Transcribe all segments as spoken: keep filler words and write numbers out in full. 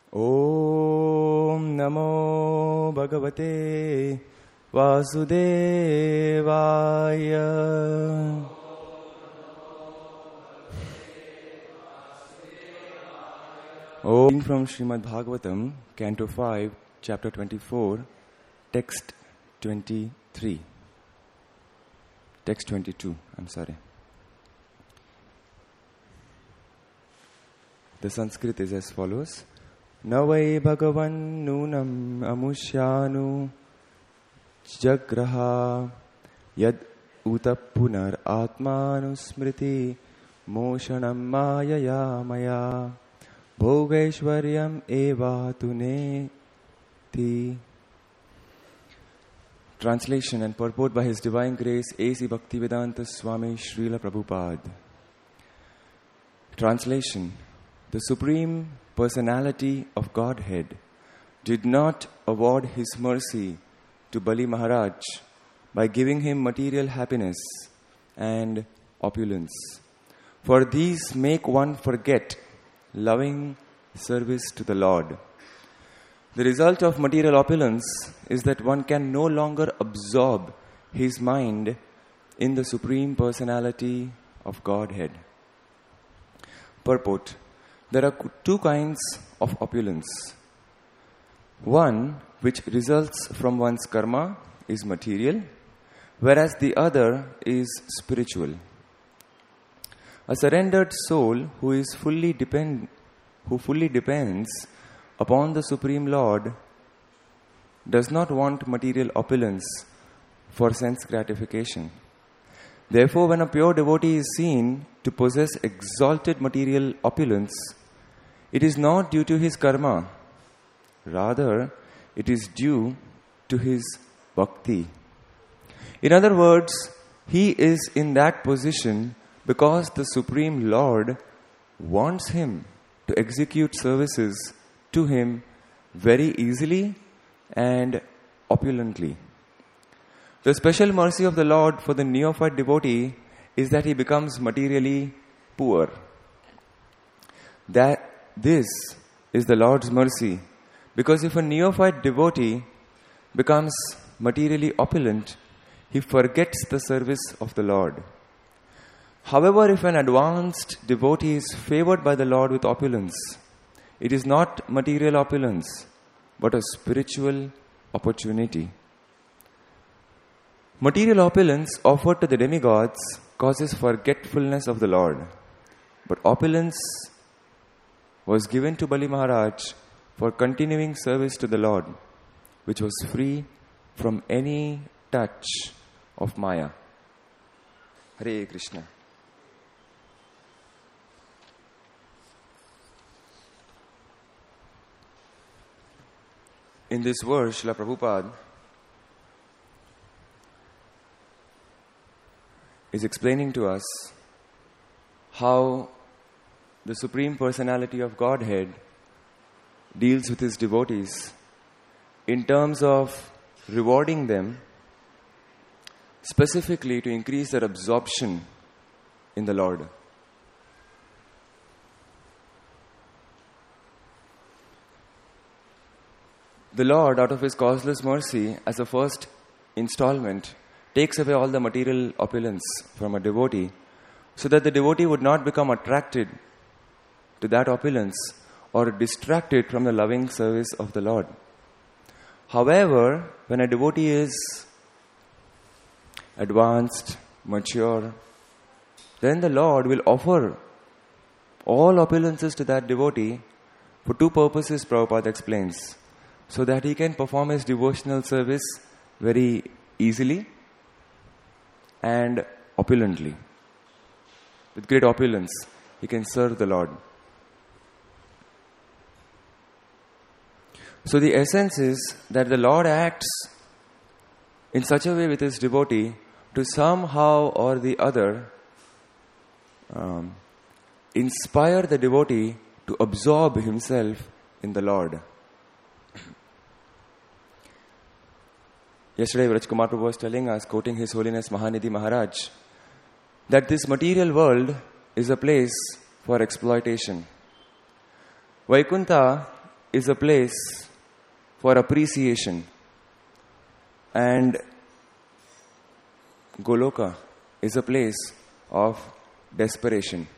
Om Namo Bhagavate Vasudevaya. Om from Srimad Bhagavatam, Canto five, Chapter twenty-four, Text twenty-three. Text twenty-two, I'm sorry. The Sanskrit is as follows. Navai Bhagavan Nunam Amushyanu Jagraha Yad Utapunar Atmanusmriti Moshanam Mayaya Maya Bhogaishwaryam Eva Tune Ti. Translation and purport by His Divine Grace A C Bhaktivedanta Swami Srila Prabhupada. Translation. The Supreme Personality of Godhead did not award His mercy to Bali Maharaj by giving him material happiness and opulence. For these make one forget loving service to the Lord. The result of material opulence is that one can no longer absorb his mind in the Supreme Personality of Godhead. Purport. There are two kinds of opulence. One, which results from one's karma, is material, whereas the other is spiritual. A surrendered soul who is fully depend, who fully depends upon the Supreme Lord does not want material opulence for sense gratification. Therefore, when a pure devotee is seen to possess exalted material opulence, it is not due to his karma. Rather, it is due to his bhakti. In other words, he is in that position because the Supreme Lord wants him to execute services to Him very easily and opulently. The special mercy of the Lord for the neophyte devotee is that he becomes materially poor. That this is the Lord's mercy, because if a neophyte devotee becomes materially opulent, he forgets the service of the Lord. However, if an advanced devotee is favored by the Lord with opulence, it is not material opulence, but a spiritual opportunity. Material opulence offered to the demigods causes forgetfulness of the Lord. But opulence was given to Bali Maharaj for continuing service to the Lord, which was free from any touch of Maya. Hare Krishna. In this verse, Srila Prabhupada is explaining to us how the Supreme Personality of Godhead deals with His devotees in terms of rewarding them specifically to increase their absorption in the Lord. The Lord, out of His causeless mercy, as a first installment, takes away all the material opulence from a devotee so that the devotee would not become attracted to that opulence or distracted from the loving service of the Lord. However, when a devotee is advanced, mature, then the Lord will offer all opulences to that devotee for two purposes, Prabhupada explains. So that he can perform his devotional service very easily and opulently. With great opulence, he can serve the Lord. So the essence is that the Lord acts in such a way with his devotee to somehow or the other um, inspire the devotee to absorb himself in the Lord. Yesterday, Vraj Kumar Prabhu was telling us, quoting His Holiness Mahanidhi Maharaj, that this material world is a place for exploitation. Vaikuntha is a place for appreciation, and Goloka is a place of desperation.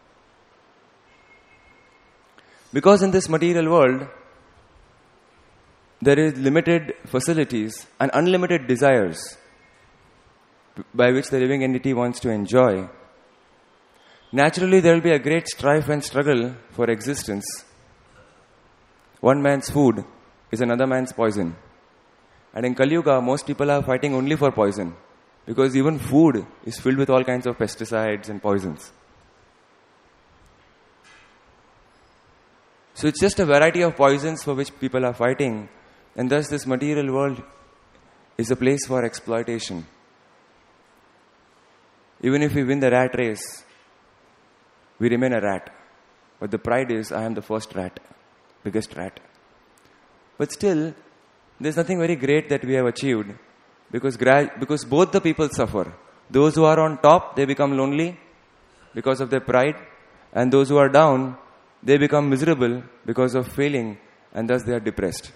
Because in this material world, there is limited facilities and unlimited desires by which the living entity wants to enjoy. Naturally, there will be a great strife and struggle for existence. One man's food is another man's poison. And in Kali Yuga, most people are fighting only for poison, because even food is filled with all kinds of pesticides and poisons. So it's just a variety of poisons for which people are fighting, and thus this material world is a place for exploitation. Even if we win the rat race, we remain a rat. But the pride is, I am the first rat, biggest rat. But still, there's nothing very great that we have achieved, because gra- because both the people suffer. Those who are on top, they become lonely because of their pride, and those who are down, they become miserable because of failing, and thus they are depressed.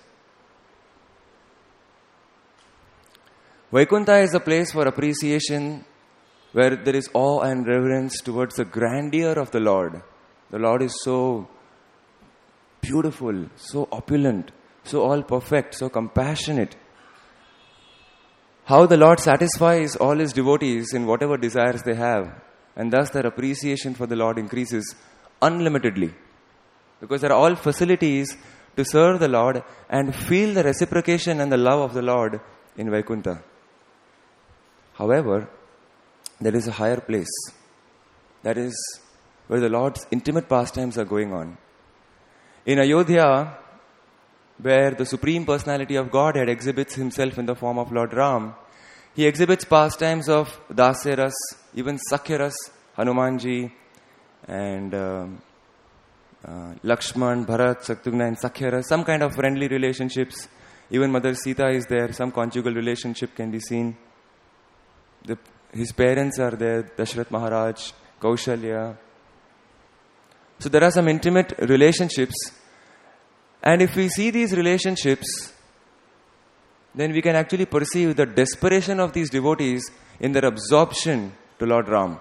Vaikuntha is a place for appreciation, where there is awe and reverence towards the grandeur of the Lord. The Lord is so beautiful, so opulent, so all perfect, so compassionate. How the Lord satisfies all His devotees in whatever desires they have, and thus their appreciation for the Lord increases unlimitedly. Because there are all facilities to serve the Lord and feel the reciprocation and the love of the Lord in Vaikuntha. However, there is a higher place. That is where the Lord's intimate pastimes are going on. In Ayodhya, where the Supreme Personality of Godhead exhibits Himself in the form of Lord Ram, He exhibits pastimes of Dasyaras, even Sakyaras, Hanumanji, and um, uh, Lakshman, Bharat, Shatrugna, and Sakyaras, some kind of friendly relationships. Even Mother Sita is there, some conjugal relationship can be seen. The, his parents are there, Dashrath Maharaj, Kaushalya. So there are some intimate relationships. And if we see these relationships, then we can actually perceive the desperation of these devotees in their absorption to Lord Ram.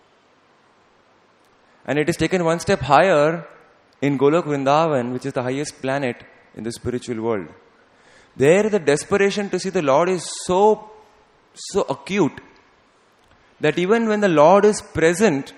And it is taken one step higher in Golok Vrindavan, which is the highest planet in the spiritual world. There the desperation to see the Lord is so, so acute that even when the Lord is present,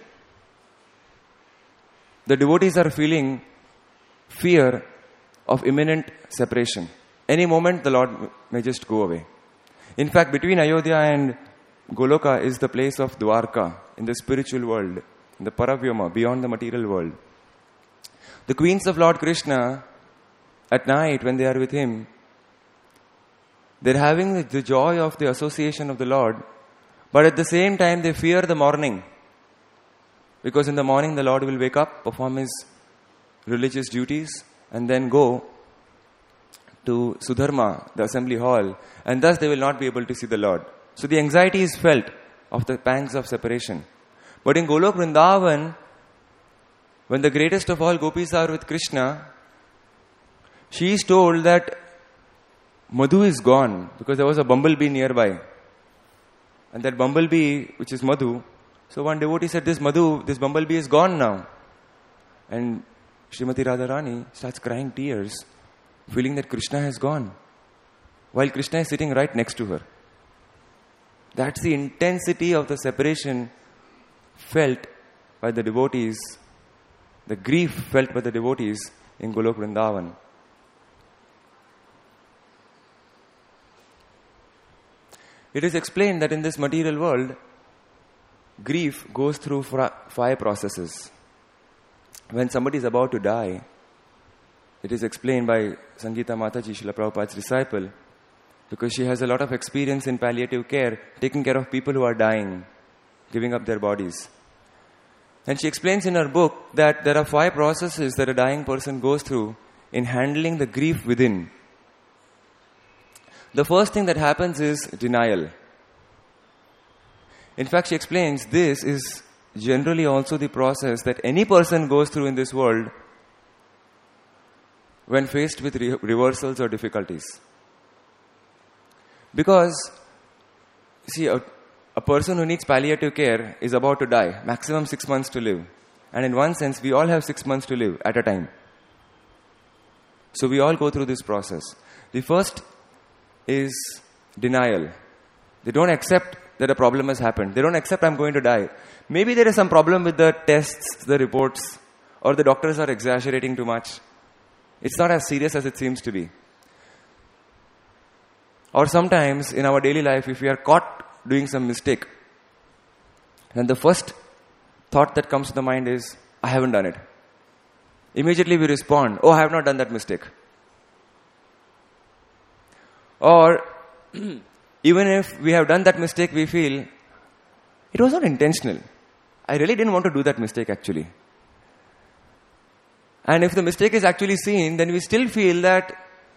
the devotees are feeling fear of imminent separation. Any moment the Lord may just go away. In fact, between Ayodhya and Goloka is the place of Dwarka in the spiritual world, in the Paravyoma, beyond the material world. The queens of Lord Krishna, at night when they are with Him, they're having the joy of the association of the Lord, but at the same time they fear the morning. Because in the morning the Lord will wake up, perform His religious duties, and then go to Sudharma, the assembly hall, and thus they will not be able to see the Lord. So the anxiety is felt of the pangs of separation. But in Golok Vrindavan, when the greatest of all gopis are with Krishna, she is told that Madhu is gone, because there was a bumblebee nearby. And that bumblebee, which is Madhu, so one devotee said, this Madhu, this bumblebee is gone now. And Srimati Radharani starts crying tears, feeling that Krishna has gone, while Krishna is sitting right next to her. That's the intensity of the separation felt by the devotees, the grief felt by the devotees in Golok Vrindavan. It is explained that in this material world, grief goes through five processes. When somebody is about to die, it is explained by Sangeeta Mataji, Srila Prabhupada's disciple, because she has a lot of experience in palliative care, taking care of people who are dying, giving up their bodies. And she explains in her book that there are five processes that a dying person goes through in handling the grief within. The first thing that happens is denial. In fact, she explains this is generally also the process that any person goes through in this world when faced with re- reversals or difficulties. Because, see, a, a person who needs palliative care is about to die, maximum six months to live. And in one sense, we all have six months to live at a time. So we all go through this process. The first is denial. They don't accept that a problem has happened. They don't accept I'm going to die. Maybe there is some problem with the tests, the reports, or the doctors are exaggerating too much. It's not as serious as it seems to be. Or sometimes in our daily life, if we are caught doing some mistake, then the first thought that comes to the mind is, I haven't done it. Immediately we respond, oh, I have not done that mistake. Or even if we have done that mistake, we feel, it was not intentional. I really didn't want to do that mistake actually. And if the mistake is actually seen, then we still feel that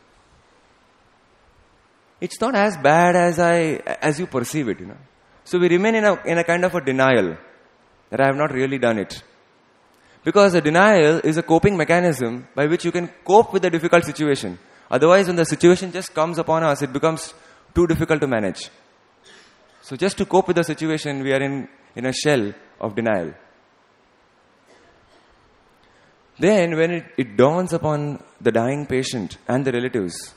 it's not as bad as I as you perceive it, you know. So we remain in a in a kind of a denial that I have not really done it. Because a denial is a coping mechanism by which you can cope with a difficult situation. Otherwise, when the situation just comes upon us, it becomes too difficult to manage. So just to cope with the situation, we are in, in a shell of denial. Then when it, it dawns upon the dying patient and the relatives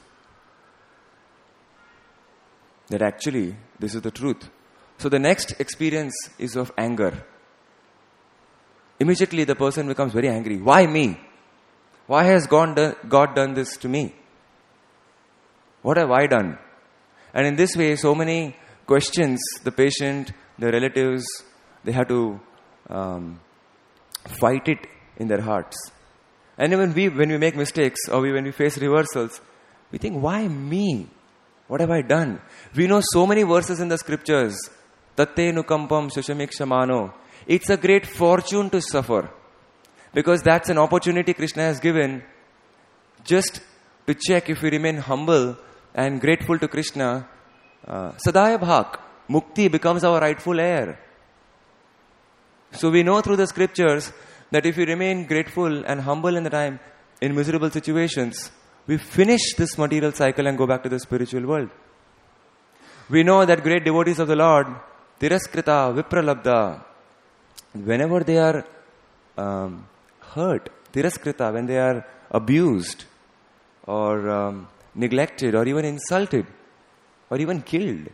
that actually this is the truth. So the next experience is of anger. Immediately the person becomes very angry. Why me? Why has God done, God done this to me? What have I done? And in this way, so many questions, the patient, the relatives, they have to um, fight it in their hearts. And even we, when we make mistakes or we, when we face reversals, we think, why me? What have I done? We know so many verses in the scriptures. Tatte nukampam shushamikshmano. It's a great fortune to suffer. Because that's an opportunity Krishna has given just to check if we remain humble and grateful to Krishna. Uh, Sadaya Bhak. Mukti becomes our rightful heir. So we know through the scriptures that if we remain grateful and humble in the time, in miserable situations, we finish this material cycle and go back to the spiritual world. We know that great devotees of the Lord, Tiraskrita, Vipralabdha, whenever they are um, hurt, Tiraskrita, when they are abused or um, neglected or even insulted or even killed,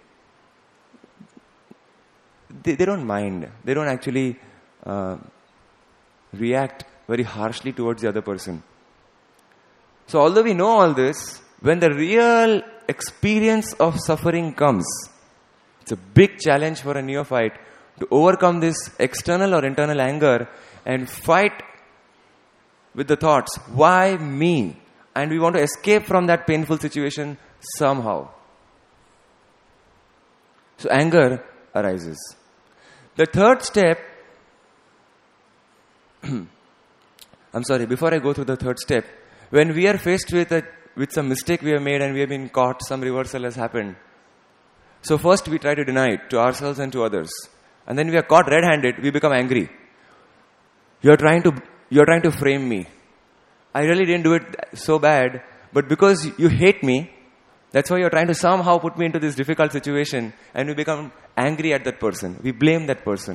they, they don't mind. They don't actually uh, react very harshly towards the other person. So although we know all this, when the real experience of suffering comes, it's a big challenge for a neophyte to overcome this external or internal anger and fight with the thoughts, why me? And we want to escape from that painful situation somehow. So anger arises. The third step, I'm sorry, before I go through the third step, when we are faced with a, with some mistake we have made and we have been caught, some reversal has happened. So first we try to deny it to ourselves and to others. And then we are caught red-handed, we become angry. You are trying to, you are trying to frame me. I really didn't do it so bad, but because you hate me, that's why you are trying to somehow put me into this difficult situation, and we become angry at that person. We blame that person.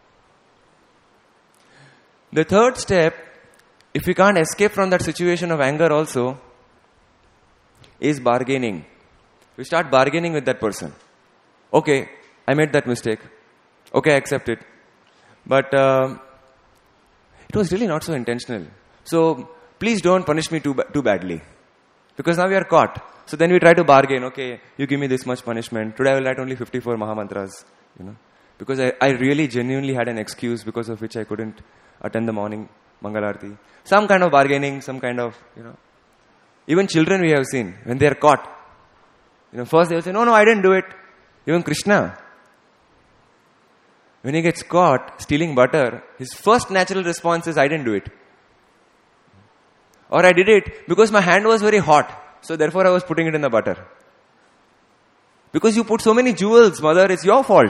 The third step, if we can't escape from that situation of anger also, is bargaining. We start bargaining with that person. Okay, I made that mistake. Okay, I accept it. But uh, it was really not so intentional. So please don't punish me too ba- too badly. Because now we are caught. So then we try to bargain. Okay, you give me this much punishment. Today I will write only fifty-four Mahamantras. You know, because I, I really genuinely had an excuse because of which I couldn't attend the morning Mangalarti. Some kind of bargaining, some kind of, you know. Even children we have seen, when they are caught. You know, first they will say, no, no, I didn't do it. Even Krishna, when he gets caught stealing butter, his first natural response is, I didn't do it. Or I did it because my hand was very hot. So therefore I was putting it in the butter. Because you put so many jewels, mother, it's your fault.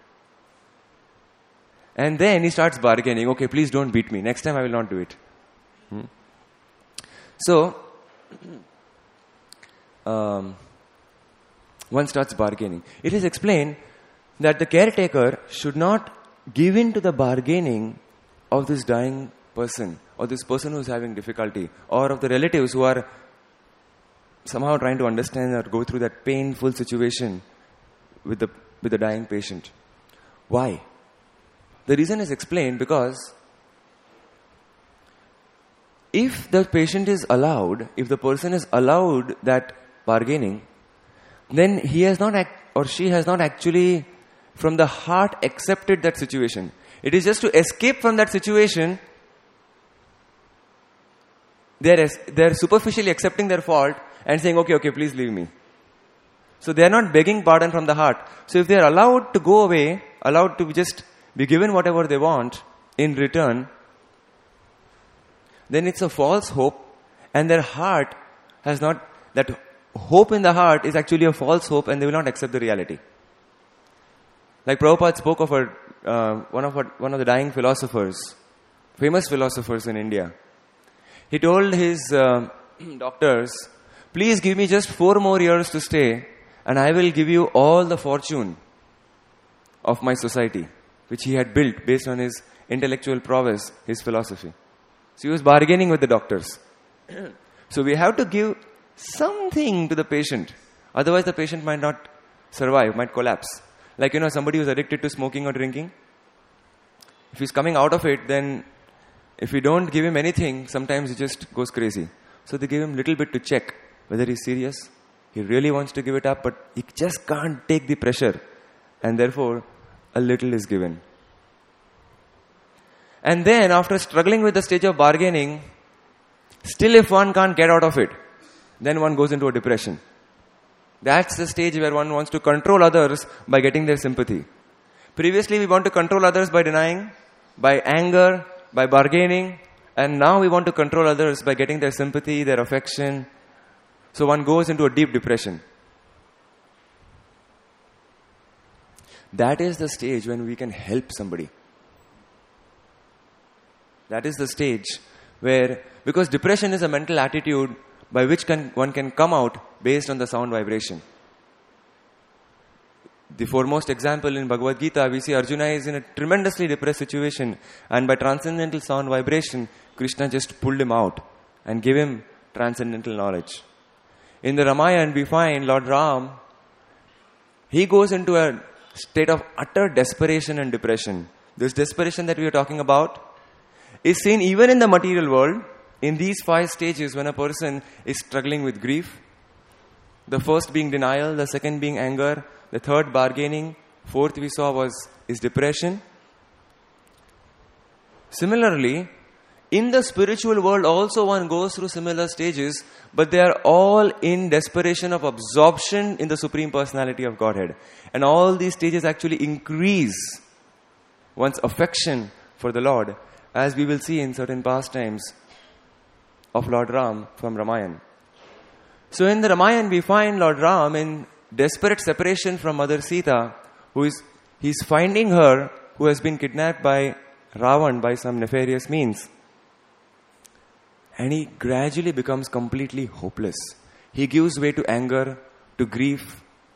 And then he starts bargaining. Okay, please don't beat me. Next time I will not do it. Hmm? So, um, one starts bargaining. It is explained that the caretaker should not give in to the bargaining of this dying person, or this person who is having difficulty, or of the relatives who are somehow trying to understand or go through that painful situation with the with the dying patient. Why? The reason is explained because if the patient is allowed, if the person is allowed that bargaining, then he has not act, or she has not actually from the heart accepted that situation. It is just to escape from that situation. They are, they are superficially accepting their fault and saying, okay, okay, please leave me. So they are not begging pardon from the heart. So if they are allowed to go away, allowed to just be given whatever they want in return, then it's a false hope, and their heart has not, that hope in the heart is actually a false hope, and they will not accept the reality. Like Prabhupada spoke of a, uh, one of a, one of the dying philosophers, famous philosophers in India. He told his uh, doctors, please give me just four more years to stay, and I will give you all the fortune of my society, which he had built based on his intellectual prowess, his philosophy. So he was bargaining with the doctors. So we have to give something to the patient. Otherwise the patient might not survive, might collapse. Like, you know, somebody who's addicted to smoking or drinking. If he's coming out of it, then if we don't give him anything, sometimes he just goes crazy. So they give him a little bit to check whether he's serious. He really wants to give it up, but he just can't take the pressure. And therefore, a little is given. And then, after struggling with the stage of bargaining, still if one can't get out of it, then one goes into a depression. That's the stage where one wants to control others by getting their sympathy. Previously, we want to control others by denying, by anger, by bargaining, and now we want to control others by getting their sympathy, their affection. So one goes into a deep depression. That is the stage when we can help somebody. That is the stage where, because depression is a mental attitude by which can, one can come out based on the sound vibration. The foremost example in Bhagavad Gita, we see Arjuna is in a tremendously depressed situation, and by transcendental sound vibration, Krishna just pulled him out and gave him transcendental knowledge. In the Ramayana, we find Lord Ram, he goes into a state of utter desperation and depression. This desperation that we are talking about is seen even in the material world, in these five stages when a person is struggling with grief. The first being denial, the second being anger, the third bargaining, fourth we saw was is depression. Similarly, in the spiritual world also one goes through similar stages, but they are all in desperation of absorption in the Supreme Personality of Godhead. And all these stages actually increase one's affection for the Lord, as we will see in certain pastimes of Lord Ram from Ramayana. So in the Ramayana we find Lord Ram in desperate separation from Mother Sita, who is, he's finding her, who has been kidnapped by Ravan by some nefarious means. And he gradually becomes completely hopeless. He gives way to anger, to grief,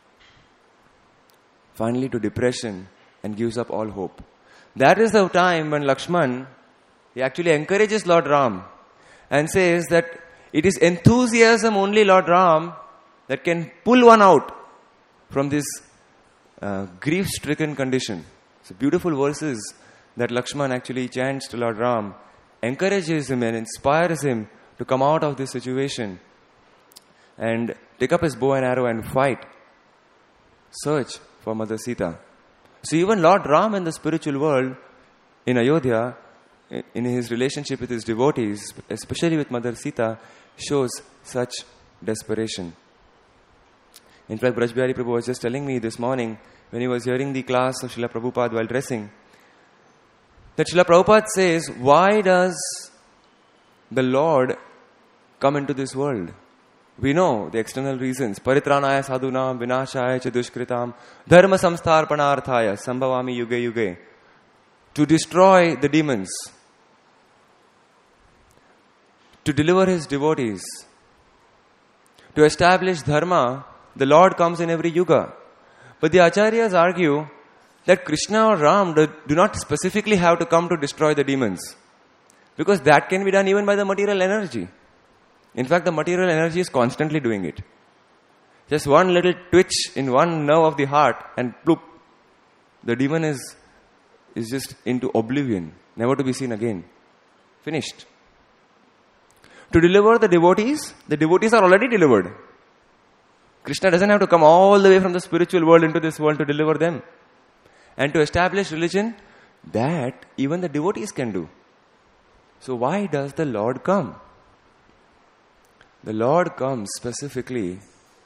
finally to depression, and gives up all hope. That is the time when Lakshman, he actually encourages Lord Ram and says that it is enthusiasm only, Lord Ram, that can pull one out from this uh, grief-stricken condition. So beautiful verses that Lakshman actually chants to Lord Ram, encourages him and inspires him to come out of this situation and take up his bow and arrow and fight, search for Mother Sita. So even Lord Ram in the spiritual world, in Ayodhya, in his relationship with his devotees, especially with Mother Sita, shows such desperation. In fact, Braj Bihari Prabhu was just telling me this morning, when he was hearing the class of Srila Prabhupada while dressing, that Srila Prabhupada says, why does the Lord come into this world? We know the external reasons. Paritranaya sadhunam vinashaya cha dushkritam dharma samstharpanarthaya sambhavami yuge yuge. To destroy the demons. To deliver his devotees. To establish dharma, the Lord comes in every yuga. But the acharyas argue that Krishna or Ram do, do not specifically have to come to destroy the demons. Because that can be done even by the material energy. In fact, the material energy is constantly doing it. Just one little twitch in one nerve of the heart and bloop, the demon is, is just into oblivion, never to be seen again. Finished. To deliver the devotees, the devotees are already delivered. Krishna doesn't have to come all the way from the spiritual world into this world to deliver them. And to establish religion, that even the devotees can do. So why does the Lord come? The Lord comes specifically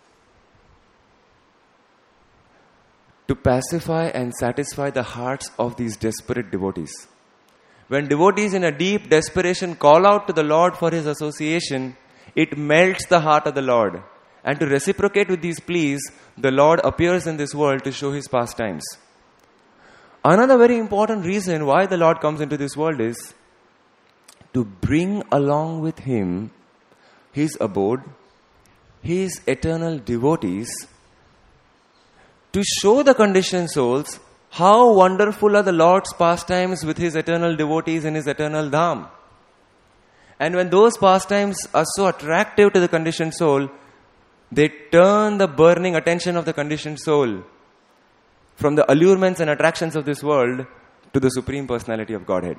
to pacify and satisfy the hearts of these desperate devotees. When devotees in a deep desperation call out to the Lord for His association, it melts the heart of the Lord. And to reciprocate with these pleas, the Lord appears in this world to show His pastimes. Another very important reason why the Lord comes into this world is to bring along with Him His abode, His eternal devotees, to show the conditioned souls how wonderful are the Lord's pastimes with His eternal devotees in His eternal dham. And when those pastimes are so attractive to the conditioned soul, they turn the burning attention of the conditioned soul from the allurements and attractions of this world to the Supreme Personality of Godhead.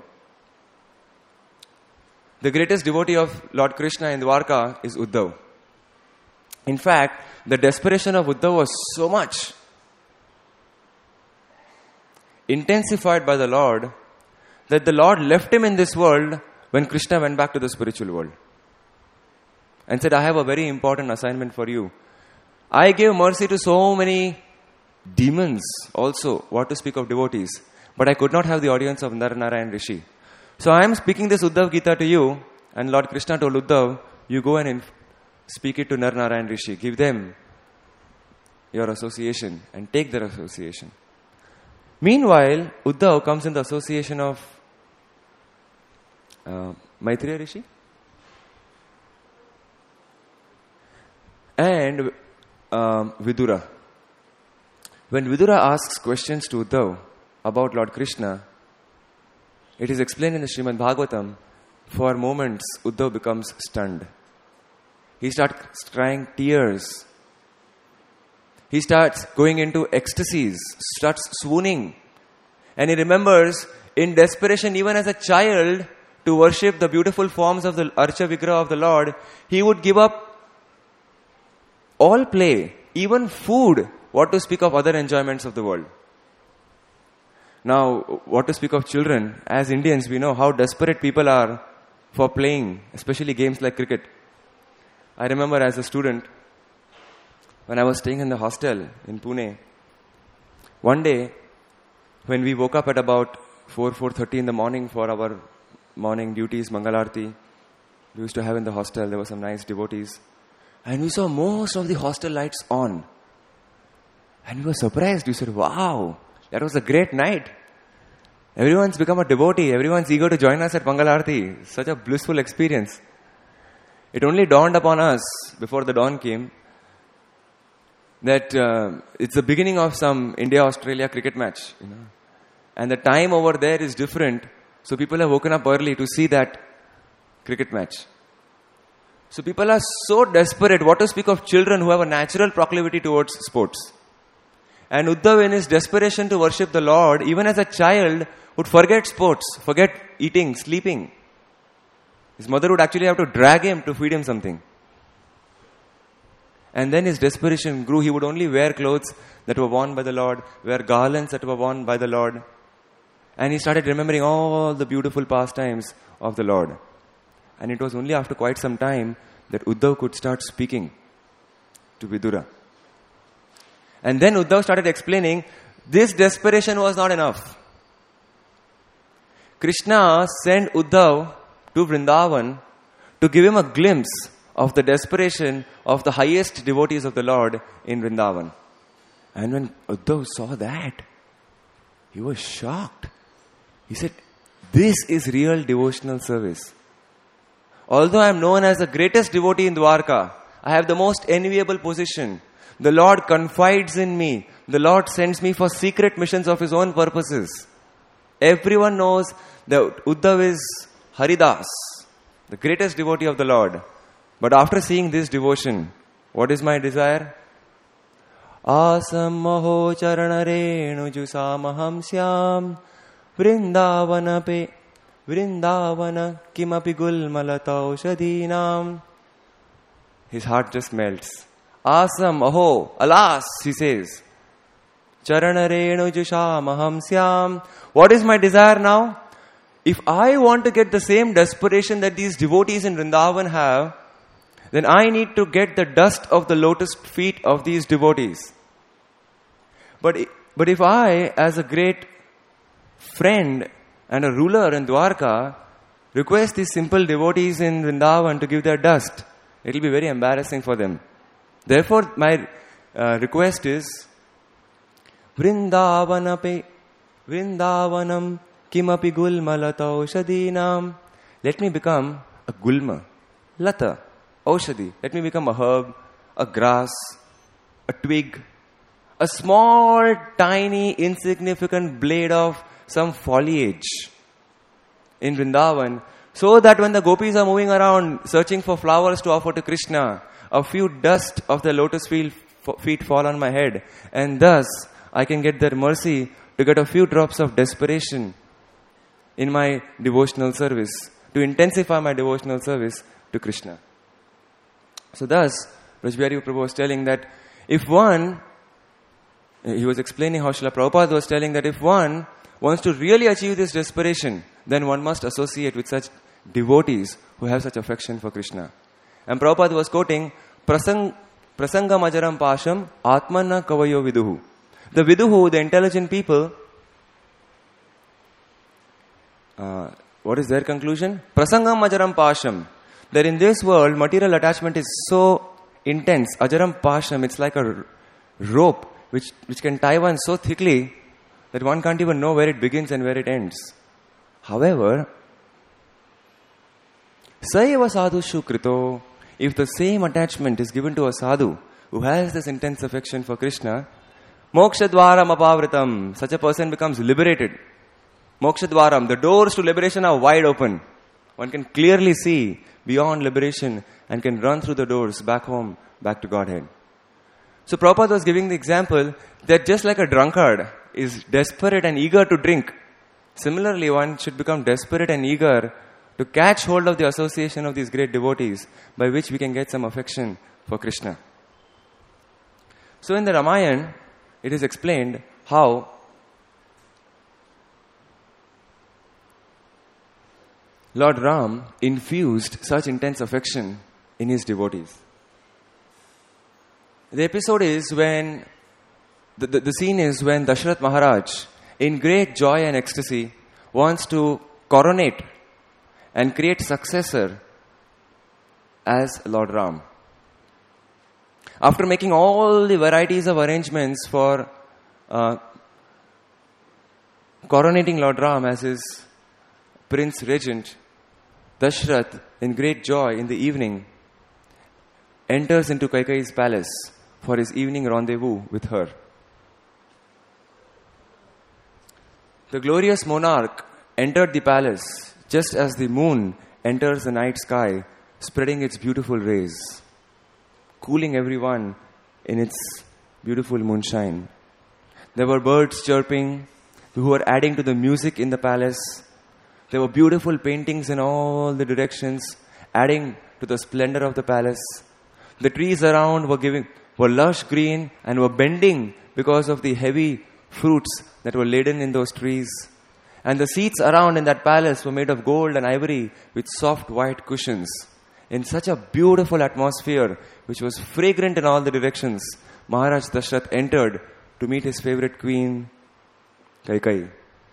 The greatest devotee of Lord Krishna in Dwarka is Uddhav. In fact, the desperation of Uddhav was so much intensified by the Lord that the Lord left him in this world when Krishna went back to the spiritual world and said, I have a very important assignment for you. I gave mercy to so many demons also, what to speak of devotees, but I could not have the audience of Narnarayan Rishi. So I am speaking this Uddhav Gita to you, and Lord Krishna told Uddhav, you go and inf- speak it to Narnarayan Rishi. Give them your association and take their association. Meanwhile, Uddhav comes in the association of uh, Maitreya Rishi and um, Vidura. When Vidura asks questions to Uddhav about Lord Krishna, it is explained in the Srimad Bhagavatam, for moments Uddhav becomes stunned. He starts crying tears. He starts going into ecstasies, starts swooning. And he remembers, in desperation, even as a child, to worship the beautiful forms of the Archa Vigraha of the Lord, he would give up all play, even food, what to speak of other enjoyments of the world. Now, what to speak of children, as Indians, we know how desperate people are for playing, especially games like cricket. I remember as a student, when I was staying in the hostel in Pune, one day, when we woke up at about four, four thirty in the morning for our morning duties, Mangalarti, we used to have in the hostel, there were some nice devotees, and we saw most of the hostel lights on. And we were surprised. We said, wow, that was a great night. Everyone's become a devotee. Everyone's eager to join us at Mangalarti. Such a blissful experience. It only dawned upon us, before the dawn came, that uh, it's the beginning of some India-Australia cricket match. You know, and the time over there is different. So people have woken up early to see that cricket match. So people are so desperate. What to speak of children who have a natural proclivity towards sports. And Uddhav, in his desperation to worship the Lord, even as a child, would forget sports, forget eating, sleeping. His mother would actually have to drag him to feed him something. And then his desperation grew. He would only wear clothes that were worn by the Lord, wear garlands that were worn by the Lord. And he started remembering all the beautiful pastimes of the Lord. And it was only after quite some time that Uddhav could start speaking to Vidura. And then Uddhav started explaining, this desperation was not enough. Krishna sent Uddhav to Vrindavan to give him a glimpse of the desperation of the highest devotees of the Lord in Vrindavan. And when Uddhav saw that, he was shocked. He said, this is real devotional service. Although I am known as the greatest devotee in Dwarka, I have the most enviable position. The Lord confides in me. The Lord sends me for secret missions of His own purposes. Everyone knows that Uddhav is Haridas, the greatest devotee of the Lord. But after seeing this devotion, what is my desire? Asam maho charana renu jusamaham syam vrindavana pe vrindavana kimapi gulmalata aushadinam. His heart just melts. Asam, aho, alas, he says. Charana renu jusamaham syam. What is my desire now? If I want to get the same desperation that these devotees in Vrindavan have, then I need to get the dust of the lotus feet of these devotees. But, but if I, as a great friend and a ruler in Dwarka, request these simple devotees in Vrindavan to give their dust, it will be very embarrassing for them. Therefore, my uh, request is, Vrindavanape, Vrindavanam, kimapi gulma lata aushadinam. Let me become a gulma, lata, aushadi. Let me become a herb, a grass, a twig, a small, tiny, insignificant blade of some foliage in Vrindavan, so that when the gopis are moving around searching for flowers to offer to Krishna, a few dust of the lotus feet fall on my head, and thus I can get their mercy to get a few drops of desperation in my devotional service, to intensify my devotional service to Krishna. So thus, Rajbihari Prabhu was telling that if one, he was explaining how Srila Prabhupada was telling that if one wants to really achieve this desperation, then one must associate with such devotees who have such affection for Krishna. And Prabhupada was quoting, Prasang, Prasangam ajaram pasham atmana kavayo viduhu. The viduhu, the intelligent people, uh, what is their conclusion? Prasangam ajaram pasham. That in this world, material attachment is so intense. Ajaram pasham, it's like a rope which, which can tie one so thickly that one can't even know where it begins and where it ends. However, Sayeva sadhushu krito, if the same attachment is given to a sadhu who has this intense affection for Krishna, moksha dwaram apavritam, such a person becomes liberated. Moksha dwaram, the doors to liberation are wide open. One can clearly see beyond liberation and can run through the doors back home, back to Godhead. So Prabhupada was giving the example that just like a drunkard is desperate and eager to drink, similarly one should become desperate and eager to catch hold of the association of these great devotees by which we can get some affection for Krishna. So in the Ramayana, it is explained how Lord Ram infused such intense affection in his devotees. The episode is when, the, the, the scene is when Dashrath Maharaj, in great joy and ecstasy, wants to coronate and create successor as Lord Ram. After making all the varieties of arrangements for uh, coronating Lord Ram as his Prince Regent, Dashrath, in great joy in the evening, enters into Kaikeyi's palace for his evening rendezvous with her. The glorious monarch entered the palace just as the moon enters the night sky, spreading its beautiful rays, cooling everyone in its beautiful moonshine. There were birds chirping who were adding to the music in the palace. There were beautiful paintings in all the directions, adding to the splendor of the palace. The trees around were giving were lush green and were bending because of the heavy fruits that were laden in those trees. And the seats around in that palace were made of gold and ivory with soft white cushions. In such a beautiful atmosphere, which was fragrant in all the directions, Maharaj Dashrath entered to meet his favorite queen, Kaikeyi.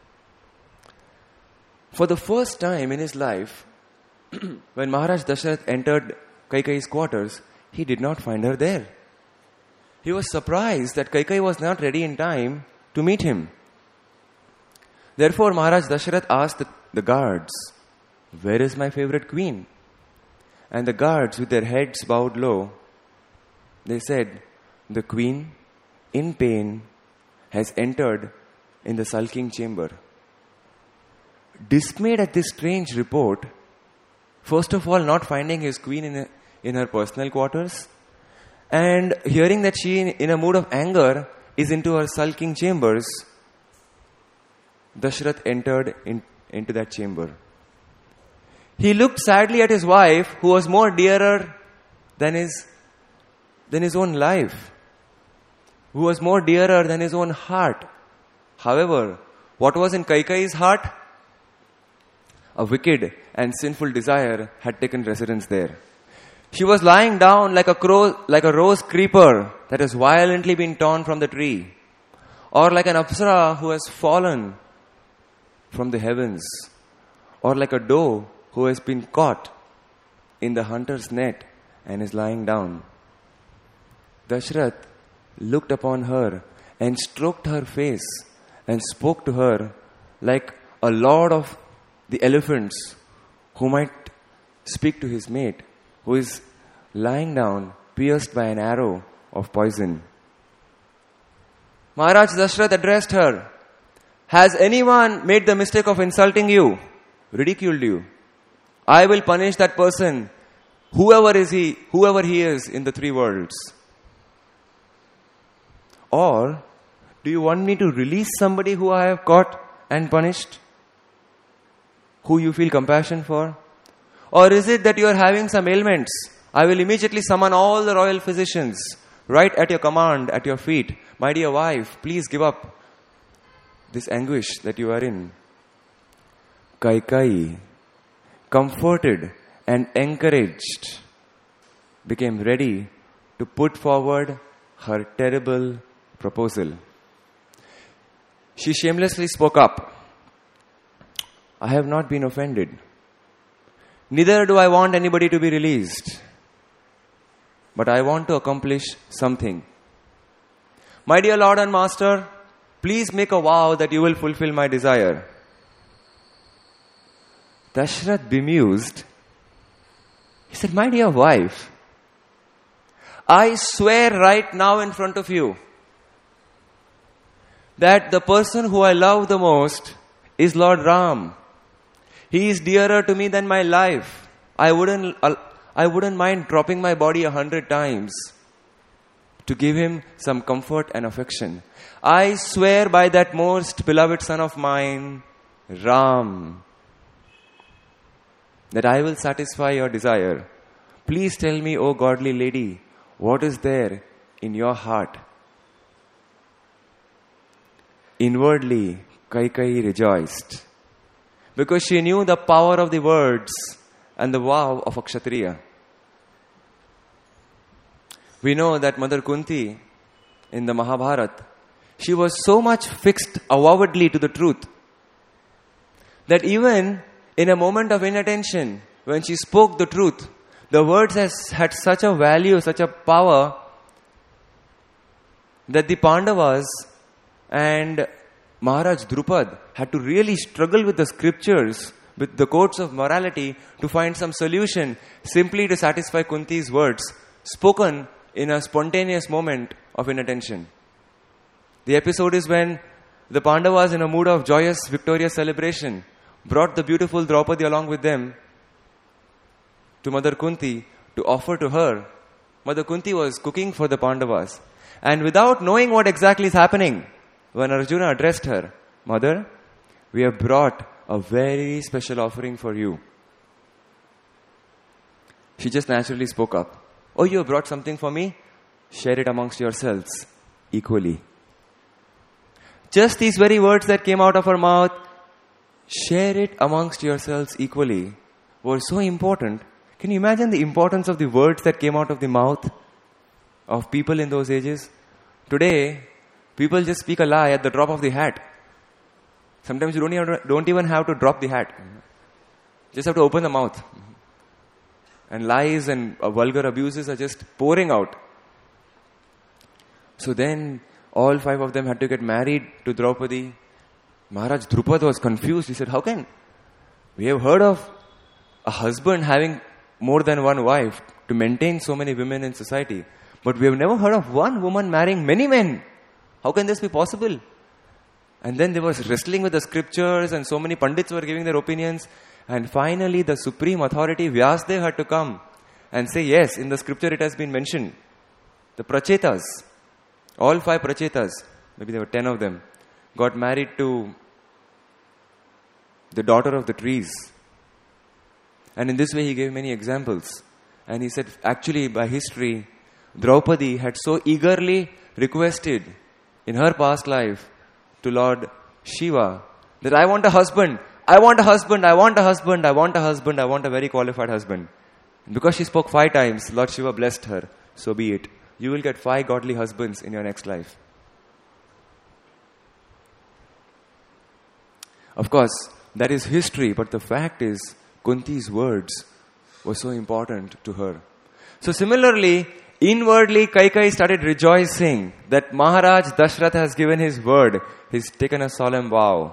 For the first time in his life, when Maharaj Dashrath entered Kaikeyi's quarters, he did not find her there. He was surprised that Kaikeyi was not ready in time to meet him. Therefore, Maharaj Dashrath asked the, the guards, "Where is my favorite queen?" And the guards, with their heads bowed low, they said, the queen, in pain, has entered in the sulking chamber. Dismayed at this strange report, first of all, not finding his queen in, a, in her personal quarters, and hearing that she, in, in a mood of anger, is into her sulking chambers, Dashrath entered in, into that chamber. He looked sadly at his wife, who was more dearer than his, than his own life, who was more dearer than his own heart. However, what was in Kaikeyi's heart? A wicked and sinful desire had taken residence there. She was lying down like a crow, like a rose creeper that has violently been torn from the tree, or like an apsara who has fallen from the heavens, or like a doe who has been caught in the hunter's net and is lying down. Dashrath looked upon her and stroked her face and spoke to her like a lord of the elephants who might speak to his mate, who is lying down, pierced by an arrow of poison. Maharaj Dashrath addressed her, "Has anyone made the mistake of insulting you, ridiculed you? I will punish that person, whoever is he, whoever he is in the three worlds. Or, do you want me to release somebody who I have caught and punished, who you feel compassion for? Or is it that you are having some ailments? I will immediately summon all the royal physicians, right at your command, at your feet. My dear wife, please give up this anguish that you are in." Kaikeyi, comforted and encouraged, became ready to put forward her terrible proposal. She shamelessly spoke up. "I have not been offended. Neither do I want anybody to be released. But I want to accomplish something. My dear Lord and Master, please make a vow that you will fulfill my desire." Dashrath, bemused, he said, "My dear wife, I swear right now in front of you that the person who I love the most is Lord Ram. He is dearer to me than my life. I wouldn't, I wouldn't mind dropping my body a hundred times to give him some comfort and affection. I swear by that most beloved son of mine, Ram, that I will satisfy your desire. Please tell me, O godly lady, what is there in your heart?" Inwardly, Kaikeyi rejoiced, because she knew the power of the words and the vow of a Kshatriya. We know that Mother Kunti in the Mahabharata, she was so much fixed avowedly to the truth that even in a moment of inattention, when she spoke the truth, the words has had such a value, such a power, that the Pandavas and Maharaj Drupad had to really struggle with the scriptures, with the codes of morality, to find some solution simply to satisfy Kunti's words, spoken in a spontaneous moment of inattention. The episode is when the Pandavas, in a mood of joyous, victorious celebration, brought the beautiful Draupadi along with them to Mother Kunti to offer to her. Mother Kunti was cooking for the Pandavas. And without knowing what exactly is happening, when Arjuna addressed her, "Mother, we have brought a very special offering for you," she just naturally spoke up. "Oh, you have brought something for me? Share it amongst yourselves equally." Just these very words that came out of her mouth, "share it amongst yourselves equally," were so important. Can you imagine the importance of the words that came out of the mouth of people in those ages? Today, people just speak a lie at the drop of the hat. Sometimes you don't even, don't even have to drop the hat. Just have to open the mouth. And lies and uh, vulgar abuses are just pouring out. So then, all five of them had to get married to Draupadi. Maharaj Drupad was confused. He said, "How can? We have heard of a husband having more than one wife to maintain so many women in society. But we have never heard of one woman marrying many men. How can this be possible? And then there was wrestling with the scriptures and so many pandits were giving their opinions. And finally the supreme authority, Vyasdev, had to come and say, yes, in the scripture it has been mentioned. The Prachetas, all five Prachetas, maybe there were ten of them, got married to the daughter of the trees. And in this way he gave many examples. And he said, actually by history, Draupadi had so eagerly requested in her past life to Lord Shiva that I want a husband, I want a husband, I want a husband, I want a husband, I want a very qualified husband. And because she spoke five times, Lord Shiva blessed her. So be it. You will get five godly husbands in your next life. Of course, that is history, but the fact is, Kunti's words were so important to her. So similarly, inwardly, Kaikeyi started rejoicing that Maharaj Dashrath has given his word. He's taken a solemn vow.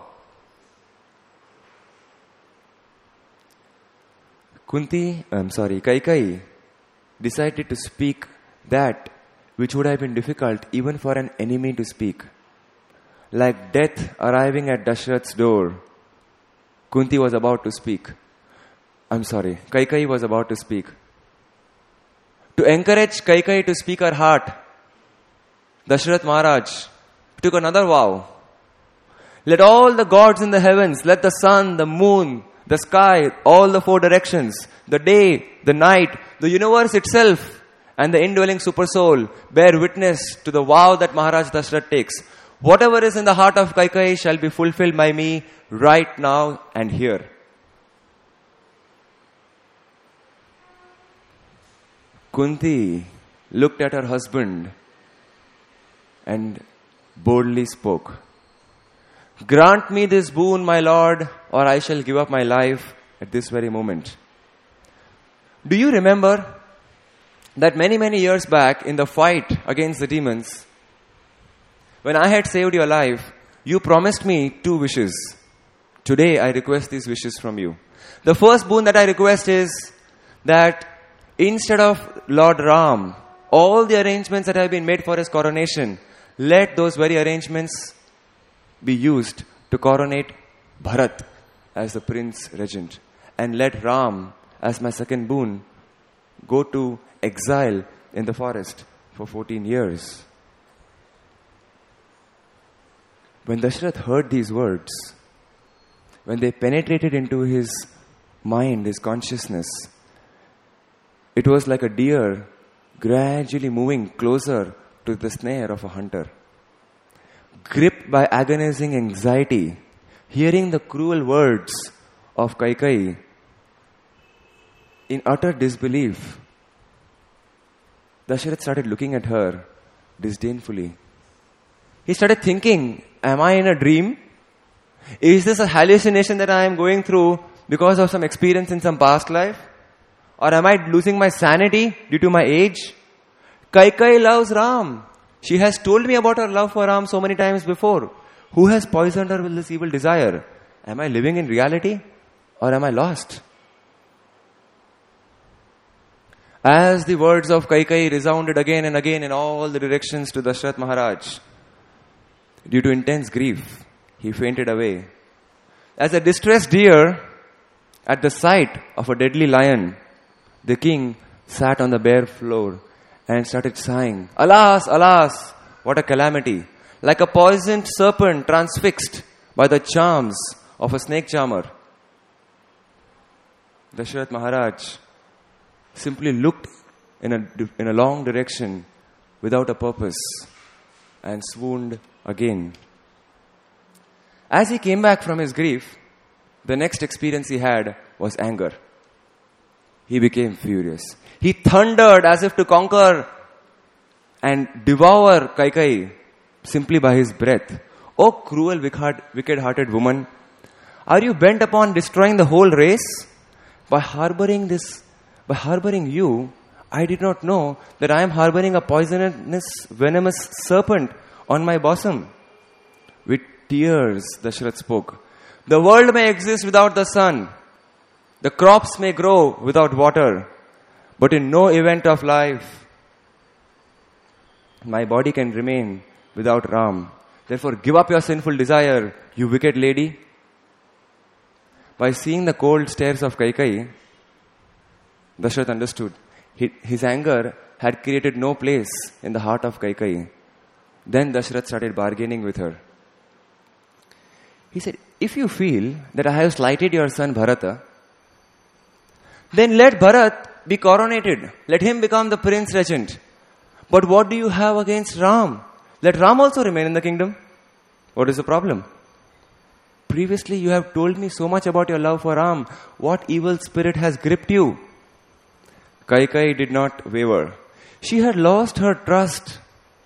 Kunti, I'm sorry, Kaikeyi decided to speak that which would have been difficult even for an enemy to speak. Like death arriving at Dashrath's door, Kunti was about to speak. I'm sorry, Kaikeyi was about to speak. To encourage Kaikeyi to speak her heart, Dashrath Maharaj took another vow. Let all the gods in the heavens, let the sun, the moon, the sky, all the four directions, the day, the night, the universe itself, and the indwelling supersoul bear witness to the vow that Maharaj Dashrath takes. Whatever is in the heart of Kaikeyi shall be fulfilled by me right now and here. Kunti looked at her husband and boldly spoke. Grant me this boon, my lord, or I shall give up my life at this very moment. Do you remember that many, many years back in the fight against the demons, when I had saved your life, you promised me two wishes. Today I request these wishes from you. The first boon that I request is that instead of Lord Ram, all the arrangements that have been made for his coronation, let those very arrangements be used to coronate Bharat as the prince regent. And let Ram, as my second boon, go to exile in the forest for fourteen years. When Dashrath heard these words, when they penetrated into his mind, his consciousness, it was like a deer gradually moving closer to the snare of a hunter. Gripped by agonizing anxiety, hearing the cruel words of Kaikeyi, in utter disbelief, Dashrath started looking at her disdainfully. He started thinking, am I in a dream? Is this a hallucination that I am going through because of some experience in some past life? Or am I losing my sanity due to my age? Kaikeyi loves Ram. She has told me about her love for Ram so many times before. Who has poisoned her with this evil desire? Am I living in reality or am I lost? As the words of Kaikeyi resounded again and again in all the directions to Dashrath Maharaj, due to intense grief, he fainted away. As a distressed deer at the sight of a deadly lion, the king sat on the bare floor and started sighing. Alas, alas, what a calamity. Like a poisoned serpent transfixed by the charms of a snake charmer. Dashrath Maharaj simply looked in a, in a long direction without a purpose and swooned again. As he came back from his grief, the next experience he had was anger. He became furious. He thundered as if to conquer and devour Kaikeyi simply by his breath. O cruel, wicked-hearted woman, are you bent upon destroying the whole race? By harboring this, by harboring you, I did not know that I am harboring a poisonous, venomous serpent on my bosom. With tears, Dashrath spoke. The world may exist without the sun. The crops may grow without water. But in no event of life my body can remain without Ram. Therefore, give up your sinful desire, you wicked lady. By seeing the cold stares of Kaikeyi, Dashrath understood. His anger had created no place in the heart of Kaikeyi. Then Dashrath started bargaining with her. He said, if you feel that I have slighted your son Bharata, then let Bharat be coronated. Let him become the prince regent. But what do you have against Ram? Let Ram also remain in the kingdom. What is the problem? Previously you have told me so much about your love for Ram. What evil spirit has gripped you? Kaikeyi did not waver. She had lost her trust.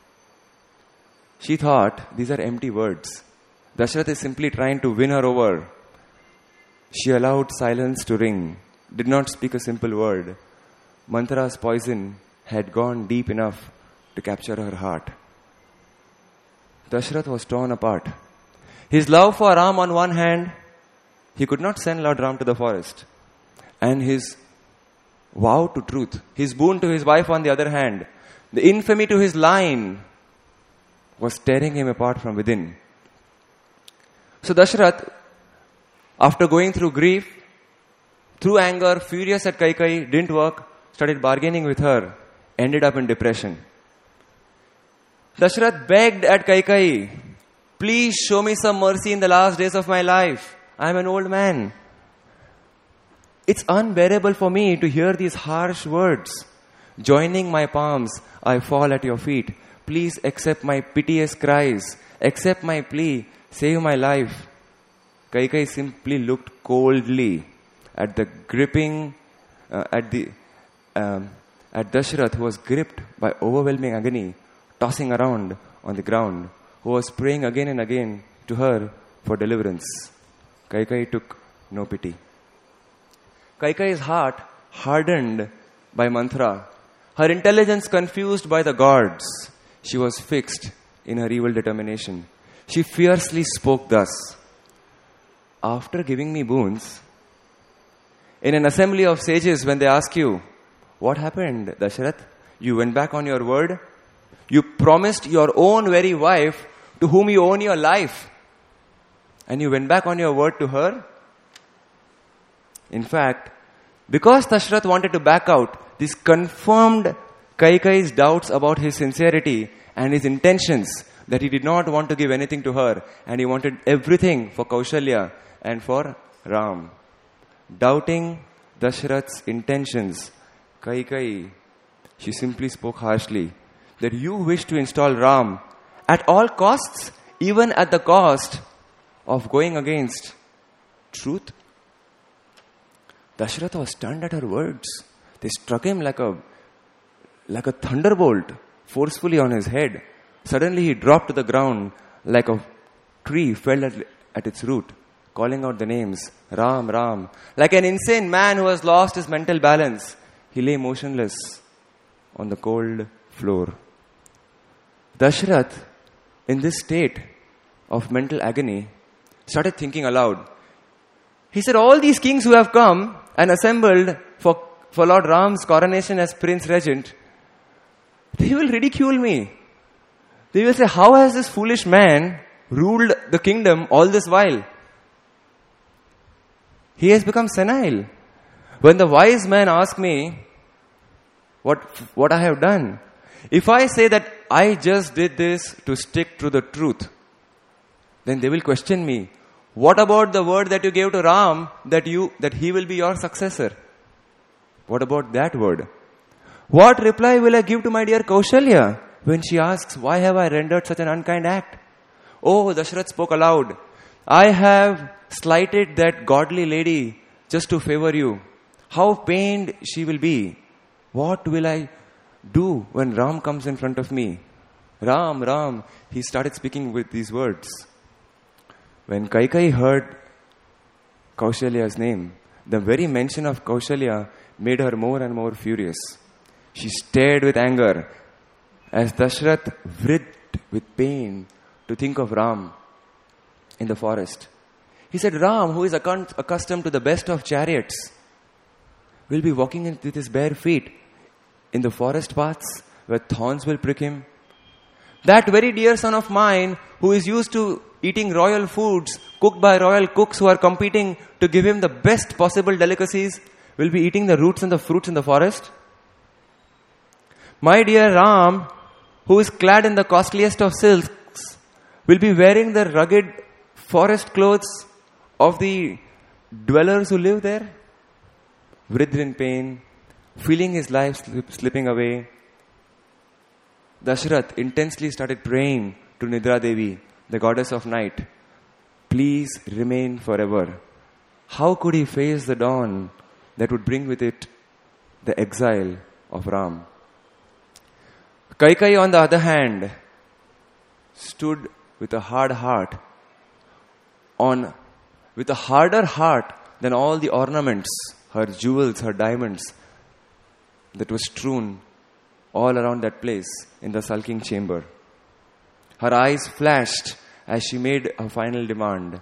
She thought, these are empty words. Dashrath is simply trying to win her over. She allowed silence to ring, did not speak a simple word. Manthara's poison had gone deep enough to capture her heart. Dashrath was torn apart. His love for Ram on one hand, he could not send Lord Ram to the forest. And his vow to truth, his boon to his wife on the other hand, the infamy to his line was tearing him apart from within. So Dashrath, after going through grief, through anger, furious at Kaikeyi, didn't work, started bargaining with her, ended up in depression. Dashrath begged at Kaikeyi, please show me some mercy in the last days of my life. I am an old man. It's unbearable for me to hear these harsh words. Joining my palms, I fall at your feet. Please accept my piteous cries. Accept my plea. Save my life. Kaikeyi simply looked coldly at the gripping, uh, at the, um, at Dashrath, who was gripped by overwhelming agony, tossing around on the ground, who was praying again and again to her for deliverance. Kaikeyi took no pity. Kaikeyi's heart hardened by Manthara. Her intelligence confused by the gods. She was fixed in her evil determination. She fiercely spoke thus, after giving me boons, in an assembly of sages when they ask you, what happened, Dashrath? You went back on your word? You promised your own very wife to whom you own your life. And you went back on your word to her? In fact, because Dashrath wanted to back out, this confirmed Kaikeyi's doubts about his sincerity and his intentions, that he did not want to give anything to her and he wanted everything for Kaushalya and for Ram. Doubting Dashrath's intentions, Kaikeyi, she simply spoke harshly that you wish to install Ram at all costs, even at the cost of going against truth. Dashrath was stunned at her words. They struck him like a like a thunderbolt forcefully on his head. Suddenly he dropped to the ground like a tree felled at, at its root, calling out the names, Ram, Ram. Like an insane man who has lost his mental balance, he lay motionless on the cold floor. Dashrath, in this state of mental agony, started thinking aloud. He said, all these kings who have come and assembled for, for Lord Ram's coronation as Prince Regent, they will ridicule me. They will say, how has this foolish man ruled the kingdom all this while? He has become senile. When the wise men ask me what, what I have done, if I say that I just did this to stick to the truth, then they will question me. What about the word that you gave to Ram that you that he will be your successor? What about that word? What reply will I give to my dear Kaushalya when she asks, why have I rendered such an unkind act? Oh, Dashrath spoke aloud. I have slighted that godly lady just to favor you. How pained she will be. What will I do when Ram comes in front of me? Ram, Ram. He started speaking with these words. When Kaikeyi heard Kaushalya's name, the very mention of Kaushalya made her more and more furious. She stared with anger as Dashrath writhed with pain to think of Ram in the forest. He said, Ram, who is accustomed to the best of chariots, will be walking with his bare feet in the forest paths where thorns will prick him, That very dear son of mine who is used to eating royal foods cooked by royal cooks who are competing to give him the best possible delicacies will be eating the roots and the fruits in the forest. My dear Ram, who is clad in the costliest of silks, will be wearing the rugged forest clothes of the dwellers who live there, writhed in pain, feeling his life slip, slipping away. Dashrath intensely started praying to Nidra Devi, the goddess of night, please remain forever. How could he face the dawn that would bring with it the exile of Ram? Kaikeyi, on the other hand, stood with a hard heart, on with a harder heart than all the ornaments, her jewels, her diamonds, that was strewn all around that place in the sulking chamber. Her eyes flashed as she made her final demand.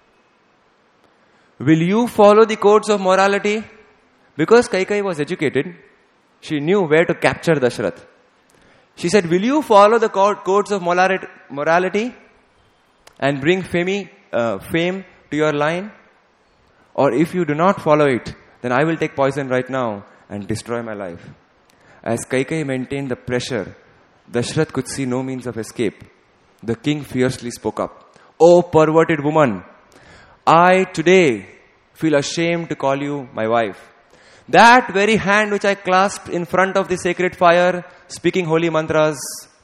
Will you follow the codes of morality? Because Kaikeyi was educated, she knew where to capture Dashrath. She said, will you follow the codes of morality and bring fame, uh, fame to your line? Or if you do not follow it, then I will take poison right now and destroy my life. As Kaikeyi maintained the pressure, Dashrath could see no means of escape. The king fiercely spoke up. "O perverted woman, I today feel ashamed to call you my wife. That very hand which I clasped in front of the sacred fire, speaking holy mantras,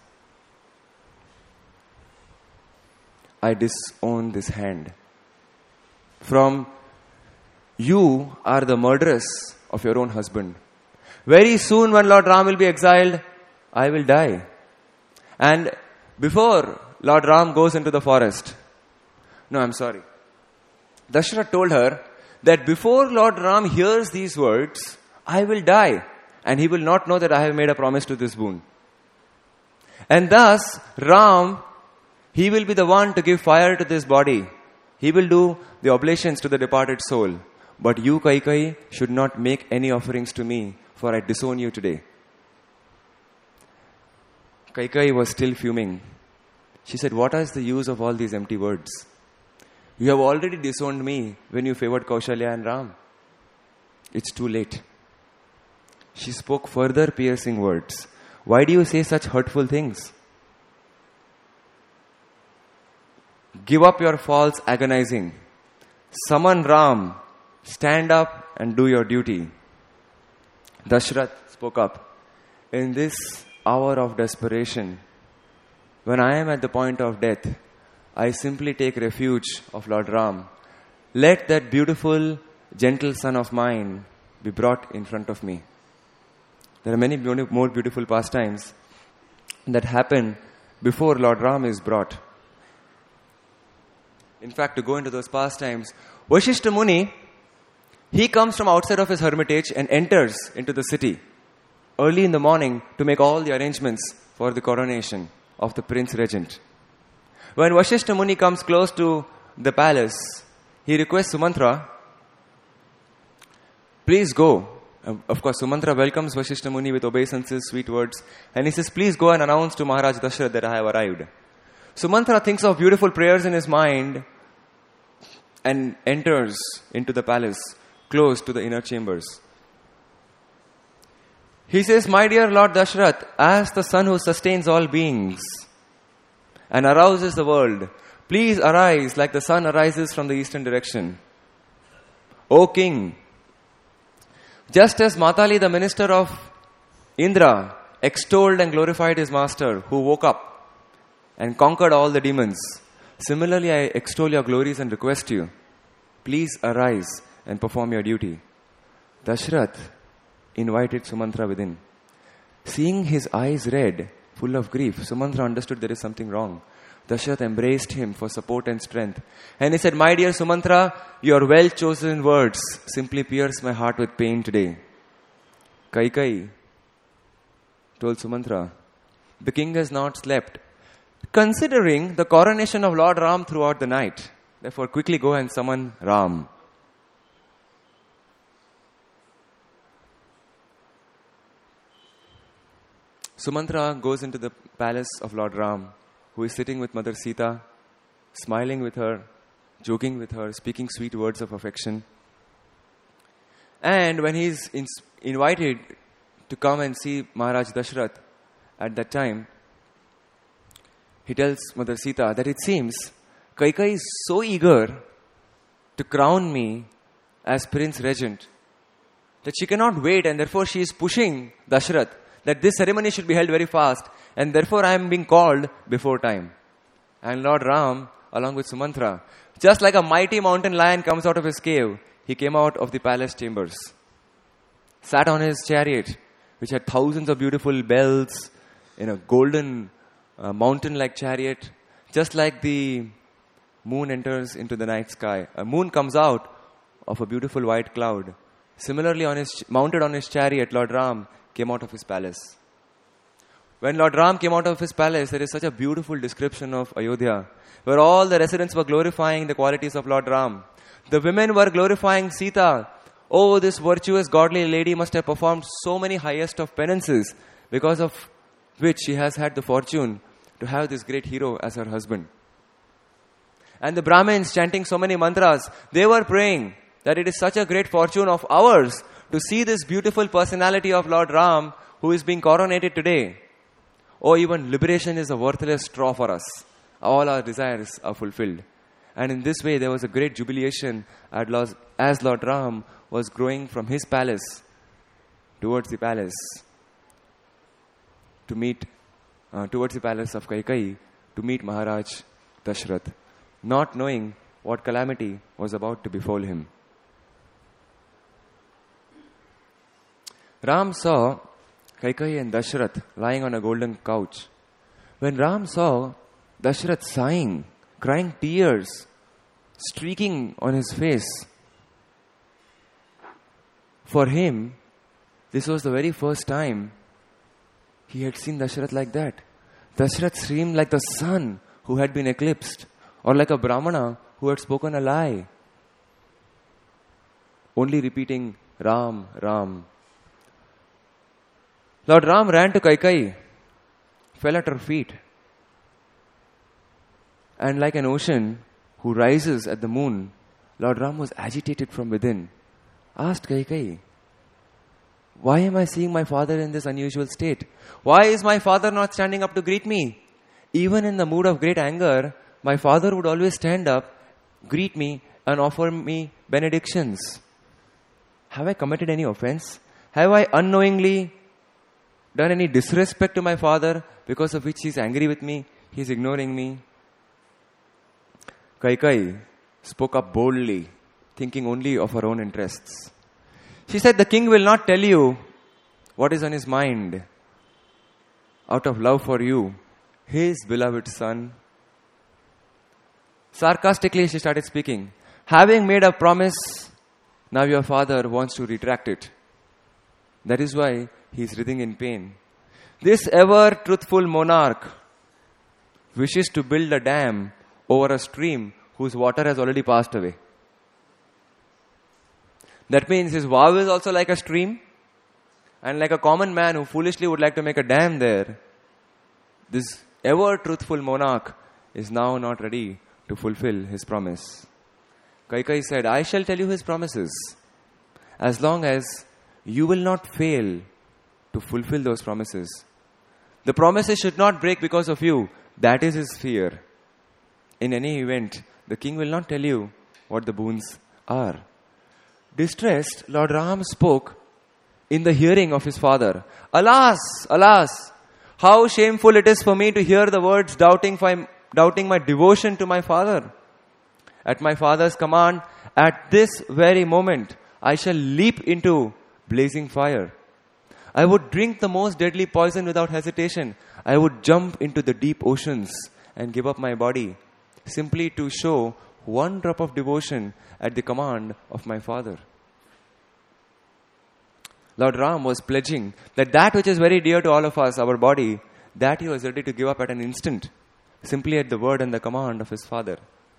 I disown this hand. From you are the murderess of your own husband. Very soon when Lord Ram will be exiled, I will die. And before Lord Ram goes into the forest," no, I'm sorry. Dashrath told her that before Lord Ram hears these words, I will die, and he will not know that I have made a promise to this boon. And thus, Ram, he will be the one to give fire to this body. He will do the oblations to the departed soul. But you, Kaikeyi, should not make any offerings to me, for I disown you today. Kaikeyi was still fuming. She said, what is the use of all these empty words? You have already disowned me when you favored Kaushalya and Ram. It's too late. She spoke further piercing words. Why do you say such hurtful things? Give up your false agonizing. Summon Ram. Stand up and do your duty. Dashrath spoke up. In this hour of desperation, when I am at the point of death, I simply take refuge of Lord Ram. Let that beautiful, gentle son of mine be brought in front of me. There are many more beautiful pastimes that happen before Lord Ram is brought. In fact, to go into those pastimes, Vashishta Muni, he comes from outside of his hermitage and enters into the city early in the morning to make all the arrangements for the coronation of the Prince Regent. When Vashishta Muni comes close to the palace, he requests Sumantra, please go. Of course, Sumantra welcomes Vashishta Muni with obeisances, sweet words, and he says, please go and announce to Maharaj Dashrath that I have arrived. Sumantra thinks of beautiful prayers in his mind and enters into the palace, close to the inner chambers. He says, my dear Lord Dashrath, as the sun who sustains all beings and arouses the world, please arise like the sun arises from the eastern direction. O King, just as Matali, the minister of Indra, extolled and glorified his master who woke up and conquered all the demons, similarly I extol your glories and request you, please arise and perform your duty. Dashrath invited Sumantra within. Seeing his eyes red, full of grief, Sumantra understood there is something wrong. Dashrath embraced him for support and strength. And he said, my dear Sumantra, your well-chosen words simply pierce my heart with pain today. Kaikeyi told Sumantra, the king has not slept, considering the coronation of Lord Ram throughout the night. Therefore, quickly go and summon Ram. Sumantra goes into the palace of Lord Ram, who is sitting with Mother Sita, smiling with her, joking with her, speaking sweet words of affection. And when he is in, invited to come and see Maharaj Dashrath at that time, he tells Mother Sita that it seems Kaikeyi is so eager to crown me as Prince Regent that she cannot wait, and therefore she is pushing Dashrath that this ceremony should be held very fast, and therefore I am being called before time. And Lord Ram, along with Sumantra, just like a mighty mountain lion comes out of his cave, he came out of the palace chambers, sat on his chariot, which had thousands of beautiful bells, in a golden uh, mountain-like chariot, just like the moon enters into the night sky. A moon comes out of a beautiful white cloud. Similarly, on his, mounted on his chariot, Lord Ram came out of his palace. When Lord Ram came out of his palace, there is such a beautiful description of Ayodhya, where all the residents were glorifying the qualities of Lord Ram. The women were glorifying Sita. Oh, this virtuous, godly lady must have performed so many highest of penances, because of which she has had the fortune to have this great hero as her husband. And the Brahmins chanting so many mantras, they were praying that it is such a great fortune of ours to see this beautiful personality of Lord Ram who is being coronated today. Oh, even liberation is a worthless straw for us. All our desires are fulfilled. And in this way, there was a great jubilation as Lord Ram was growing from his palace towards the palace to meet, uh, towards the palace of Kaikeyi to meet Maharaj Dashrath, not knowing what calamity was about to befall him. Ram saw Kaikeyi and Dashrath lying on a golden couch. When Ram saw Dashrath sighing, crying tears, streaking on his face, for him, this was the very first time he had seen Dashrath like that. Dashrath seemed like the sun who had been eclipsed, or like a Brahmana who had spoken a lie, only repeating Ram, Ram. Lord Ram ran to Kaikeyi, fell at her feet, and like an ocean who rises at the moon, Lord Ram was agitated from within, asked Kaikeyi, why am I seeing my father in this unusual state? Why is my father not standing up to greet me? Even in the mood of great anger, my father would always stand up, greet me, and offer me benedictions. Have I committed any offense? Have I unknowingly done any disrespect to my father, because of which he is angry with me, he is ignoring me? Kaikeyi spoke up boldly, thinking only of her own interests. She said, the king will not tell you what is on his mind out of love for you, his beloved son. Sarcastically, she started speaking. Having made a promise, now your father wants to retract it. That is why he is writhing in pain. This ever truthful monarch wishes to build a dam over a stream whose water has already passed away. That means his vow is also like a stream, and like a common man who foolishly would like to make a dam there, this ever truthful monarch is now not ready to fulfill his promise. Kaikeyi said, I shall tell you his promises, as long as you will not fail to fulfill those promises. The promises should not break because of you. That is his fear. In any event, the king will not tell you what the boons are. Distressed, Lord Ram spoke in the hearing of his father. Alas, alas, how shameful it is for me to hear the words doubting, my, doubting my devotion to my father. At my father's command, at this very moment, I shall leap into blazing fire. I would drink the most deadly poison without hesitation. I would jump into the deep oceans and give up my body, simply to show one drop of devotion at the command of my father. Lord Ram was pledging that that which is very dear to all of us, our body, that he was ready to give up at an instant, simply at the word and the command of his father.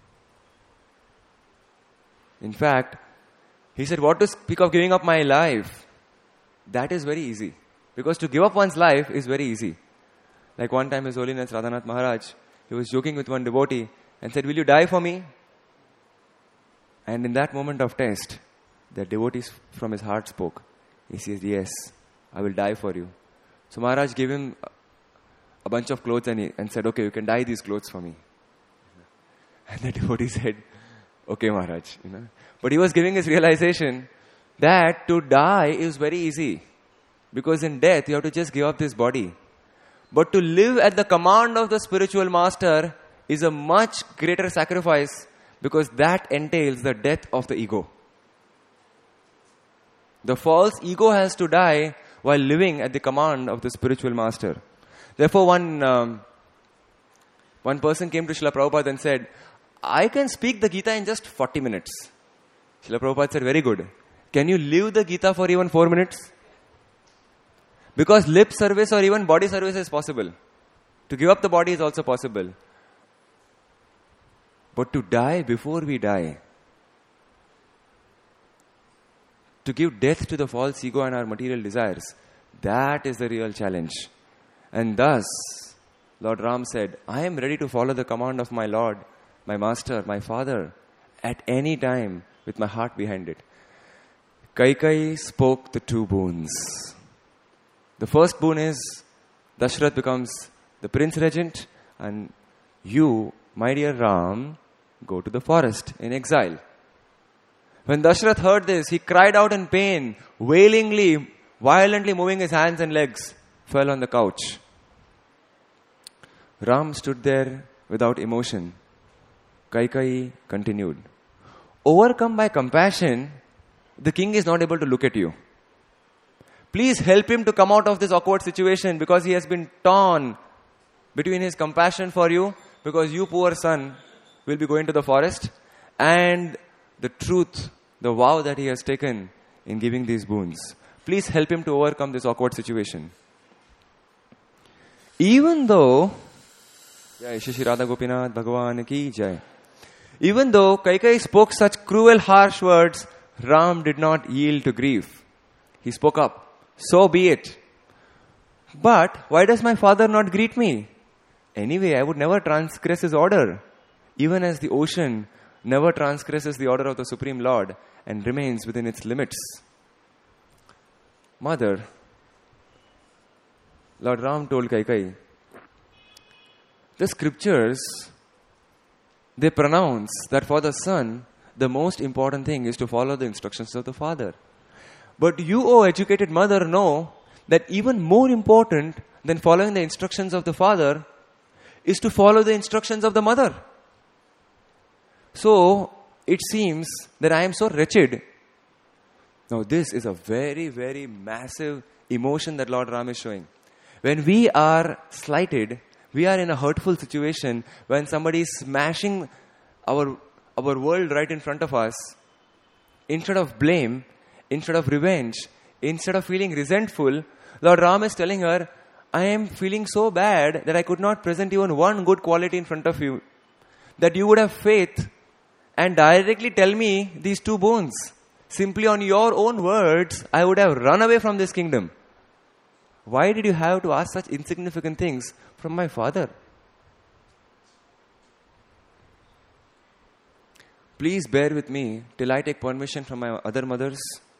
In fact, he said, what to speak of giving up my life? That is very easy. Because to give up one's life is very easy. Like one time His Holiness Radhanath Maharaj, he was joking with one devotee and said, will you die for me? And in that moment of test, the devotee from his heart spoke. He says, yes, I will die for you. So Maharaj gave him a bunch of clothes and, he, and said, okay, you can dye these clothes for me. And the devotee said, okay, Maharaj. You know. But he was giving his realization that to die is very easy. Because in death, you have to just give up this body. But to live at the command of the spiritual master is a much greater sacrifice, because that entails the death of the ego. The false ego has to die while living at the command of the spiritual master. Therefore, one, um, one person came to Srila Prabhupada and said, I can speak the Gita in just forty minutes. Srila Prabhupada said, very good. Can you live the Gita for even four minutes? Because lip service or even body service is possible. To give up the body is also possible. But to die before we die, to give death to the false ego and our material desires, that is the real challenge. And thus, Lord Ram said, I am ready to follow the command of my Lord, my Master, my Father, at any time with my heart behind it. Kaikeyi spoke the two boons. The first boon is, Dashrath becomes the prince regent, and you, my dear Ram, go to the forest in exile. When Dashrath heard this, he cried out in pain, wailingly, violently moving his hands and legs, fell on the couch. Ram stood there without emotion. Kaikeyi continued, overcome by compassion, the king is not able to look at you. Please help him to come out of this awkward situation, because he has been torn between his compassion for you, because you, poor son, will be going to the forest, and the truth, the vow that he has taken in giving these boons. Please help him to overcome this awkward situation. Even though, Jai Shri Radha Gopinath Bhagavan ki Jai. Even though Kaikeyi spoke such cruel, harsh words, Ram did not yield to grief. He spoke up. So be it. But why does my father not greet me? Anyway, I would never transgress his order. Even as the ocean never transgresses the order of the Supreme Lord and remains within its limits. Mother, Lord Ram told Kaikeyi, the scriptures, they pronounce that for the son, the most important thing is to follow the instructions of the father. But you, O educated mother, know that even more important than following the instructions of the father is to follow the instructions of the mother. So, it seems that I am so wretched. Now, this is a very, very massive emotion that Lord Ram is showing. When we are slighted, we are in a hurtful situation, when somebody is smashing our, our world right in front of us, instead of blame, instead of revenge, instead of feeling resentful, Lord Ram is telling her, I am feeling so bad that I could not present even one good quality in front of you. That you would have faith and directly tell me these two boons. Simply on your own words, I would have run away from this kingdom. Why did you have to ask such insignificant things from my father? Please bear with me till I take permission from my other mothers,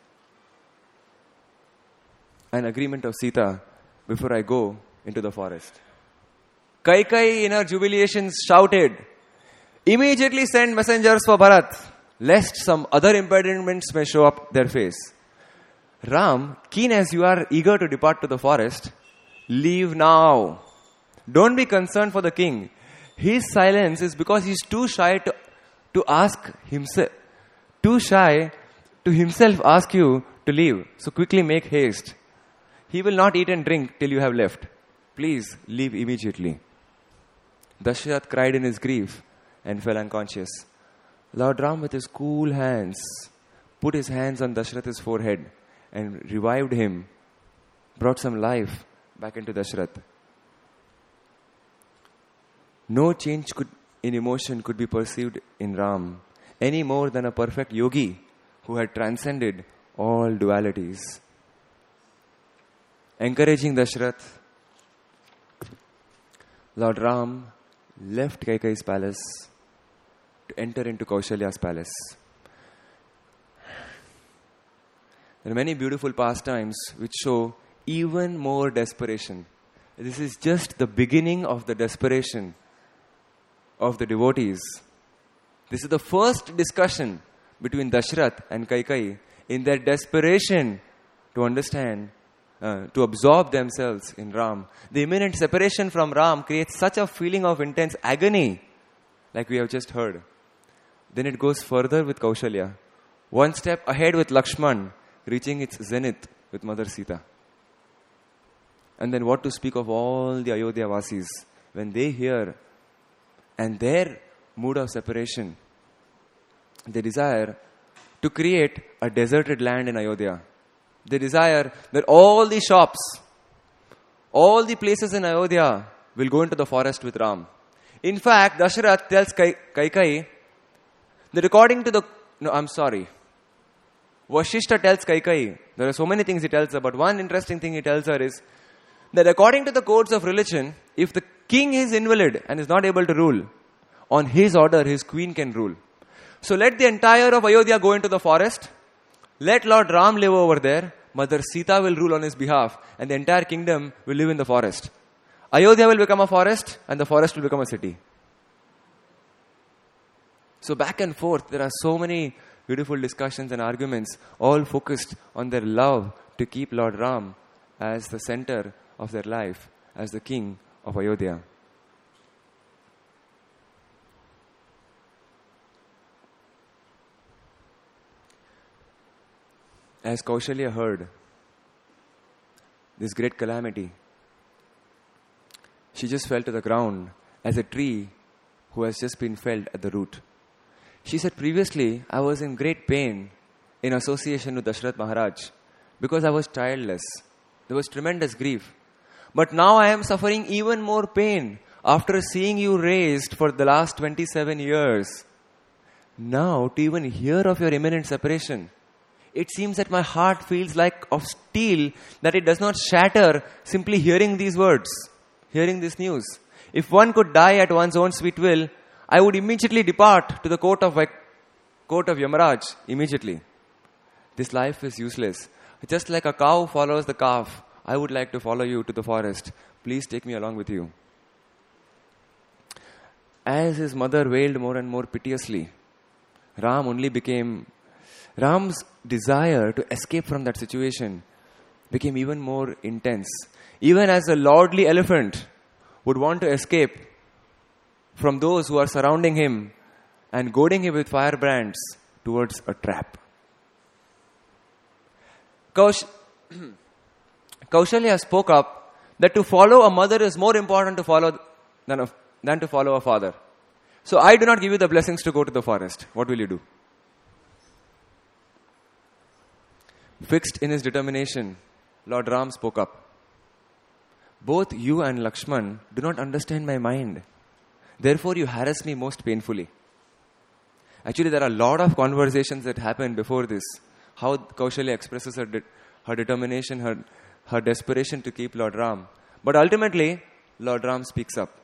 an agreement of Sita, before I go into the forest. Kaikeyi in her jubilations shouted, immediately send messengers for Bharat, lest some other impediments may show up their face. Ram, keen as you are eager to depart to the forest, leave now. Don't be concerned for the king. His silence is because he is too shy to, to ask himself, too shy to himself ask you to leave. So quickly make haste. He will not eat and drink till you have left. Please leave immediately. Dashrath cried in his grief and fell unconscious. Lord Ram, with his cool hands, put his hands on Dashrath's forehead and revived him, brought some life back into Dashrath. No change could, in emotion could be perceived in Ram, any more than a perfect yogi who had transcended all dualities. encouraging Dashrath, Lord Ram left Kaikeyi's palace to enter into Kaushalya's palace. There are many beautiful pastimes which show even more desperation. This is just the beginning of the desperation of the devotees. This is the first discussion between Dashrath and Kaikeyi in their desperation to understand, uh, to absorb themselves in Ram. The imminent separation from Ram creates such a feeling of intense agony, like we have just heard. Then it goes further with Kaushalya. One step ahead with Lakshman, reaching its zenith with Mother Sita. And then what to speak of all the Ayodhya Vasis when they hear and their mood of separation, they desire to create a deserted land in Ayodhya. They desire that all the shops, all the places in Ayodhya will go into the forest with Ram. In fact, Dashrath tells Kai- Kaikeyi that according to the... No, I'm sorry. Vashishta tells Kaikeyi, there are so many things he tells her, but one interesting thing he tells her is that according to the codes of religion, if the king is invalid and is not able to rule, on his order, his queen can rule. So let the entire of Ayodhya go into the forest. Let Lord Ram live over there. Mother Sita will rule on his behalf, and the entire kingdom will live in the forest. Ayodhya will become a forest, and the forest will become a city. So back and forth, there are so many beautiful discussions and arguments, all focused on their love to keep Lord Ram as the center of their life, as the king of Ayodhya. As Kaushalya heard this great calamity, she just fell to the ground as a tree who has just been felled at the root. She said, previously, I was in great pain in association with Dashrath Maharaj because I was childless. There was tremendous grief. But now I am suffering even more pain after seeing you raised for the last twenty-seven years. Now, to even hear of your imminent separation, it seems that my heart feels like of steel, that it does not shatter simply hearing these words, hearing this news. If one could die at one's own sweet will, I would immediately depart to the court of court of Yamaraj immediately. This life is useless. Just like a cow follows the calf, I would like to follow you to the forest. Please take me along with you. As his mother wailed more and more piteously, Ram only became... Ram's desire to escape from that situation became even more intense. Even as a lordly elephant would want to escape from those who are surrounding him and goading him with firebrands towards a trap. Kaush- Kaushalya spoke up that to follow a mother is more important to follow than, a, than to follow a father. So I do not give you the blessings to go to the forest. What will you do? Fixed in his determination, Lord Ram spoke up. Both you and Lakshman do not understand my mind. Therefore, you harass me most painfully. Actually, there are a lot of conversations that happen before this. How Kaushalya expresses her, de- her determination, her, her desperation to keep Lord Ram. But ultimately, Lord Ram speaks up.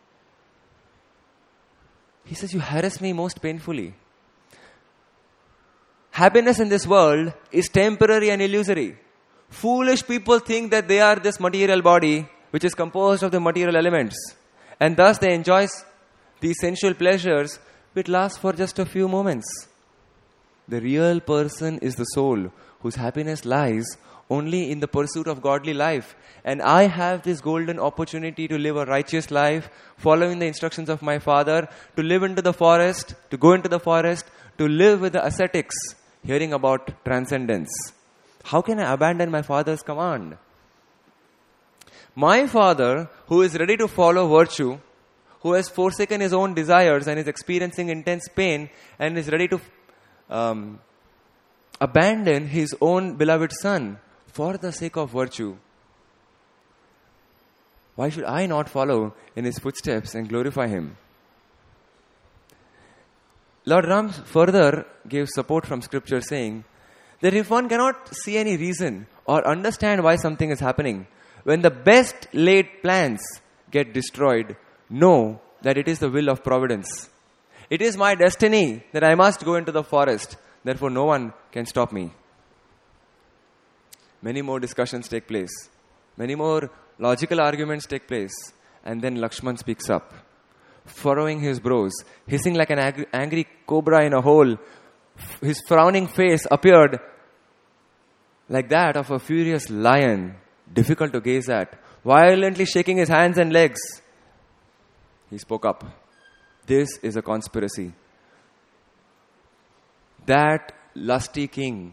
He says, you harass me most painfully. Happiness in this world is temporary and illusory. Foolish people think that they are this material body, which is composed of the material elements. And thus they enjoy these sensual pleasures, which last for just a few moments. The real person is the soul, whose happiness lies only in the pursuit of godly life. And I have this golden opportunity to live a righteous life, following the instructions of my father, to live into the forest, to go into the forest, to live with the ascetics, hearing about transcendence. How can I abandon my father's command? My father, who is ready to follow virtue, who has forsaken his own desires and is experiencing intense pain and is ready to um, abandon his own beloved son for the sake of virtue. Why should I not follow in his footsteps and glorify him? Lord Ram further gave support from scripture saying that if one cannot see any reason or understand why something is happening, when the best laid plans get destroyed, know that it is the will of providence. It is my destiny that I must go into the forest. Therefore, no one can stop me. Many more discussions take place. Many more logical arguments take place. And then Lakshman speaks up, furrowing his brows, hissing like an ag- angry cobra in a hole. His frowning face appeared like that of a furious lion, difficult to gaze at, violently shaking his hands and legs. He spoke up. This is a conspiracy. That lusty king,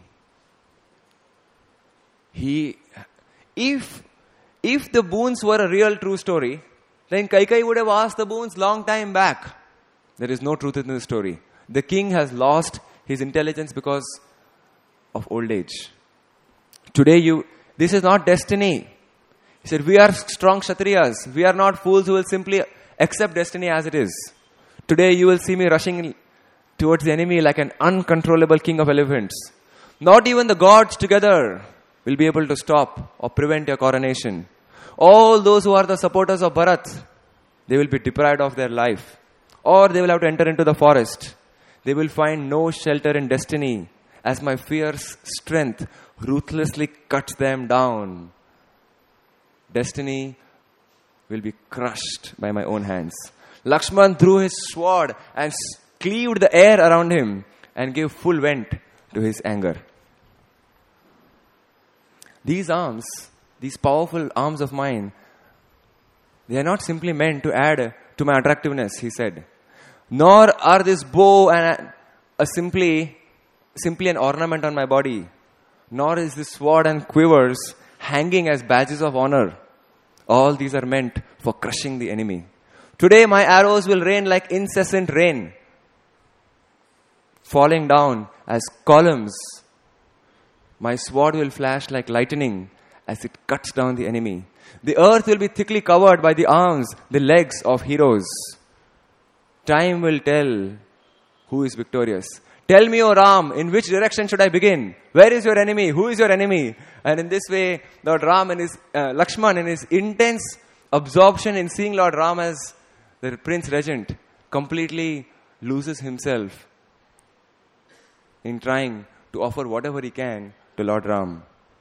he, if, if the boons were a real true story, then Kaikeyi would have asked the boons long time back. There is no truth in this story. The king has lost his intelligence because of old age. Today you, this is not destiny. He said, we are strong Kshatriyas. We are not fools who will simply accept destiny as it is. Today you will see me rushing towards the enemy like an uncontrollable king of elephants. Not even the gods together will be able to stop or prevent your coronation. All those who are the supporters of Bharat, they will be deprived of their life. Or they will have to enter into the forest. They will find no shelter in destiny as my fierce strength ruthlessly cuts them down. Destiny will be crushed by my own hands. Lakshman drew his sword and cleaved the air around him and gave full vent to his anger. These arms, these powerful arms of mine, they are not simply meant to add to my attractiveness, he said. Nor are this bow and a simply, simply an ornament on my body. Nor is this sword and quivers hanging as badges of honor. All these are meant for crushing the enemy. Today my arrows will rain like incessant rain, falling down as columns. My sword will flash like lightning as it cuts down the enemy. The earth will be thickly covered by the arms, the legs of heroes. Time will tell who is victorious. Tell me, O Ram, in which direction should I begin? Where is your enemy? Who is your enemy? And in this way, Lord Ram and his, uh, Lakshman, in his intense absorption in seeing Lord Ram as the Prince Regent, completely loses himself in trying to offer whatever he can to Lord Ram.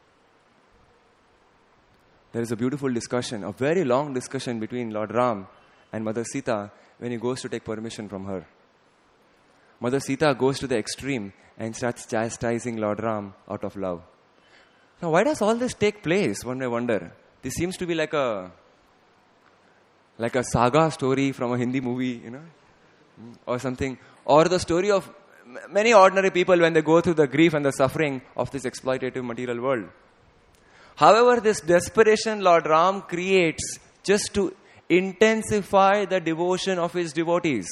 There is a beautiful discussion, a very long discussion between Lord Ram and Mother Sita when he goes to take permission from her. Mother Sita goes to the extreme and starts chastising Lord Ram out of love. Now, why does all this take place? One may wonder. This seems to be like a like a saga story from a Hindi movie, you know, or something, or the story of many ordinary people when they go through the grief and the suffering of this exploitative material world. However, this desperation Lord Ram creates just to intensify the devotion of his devotees.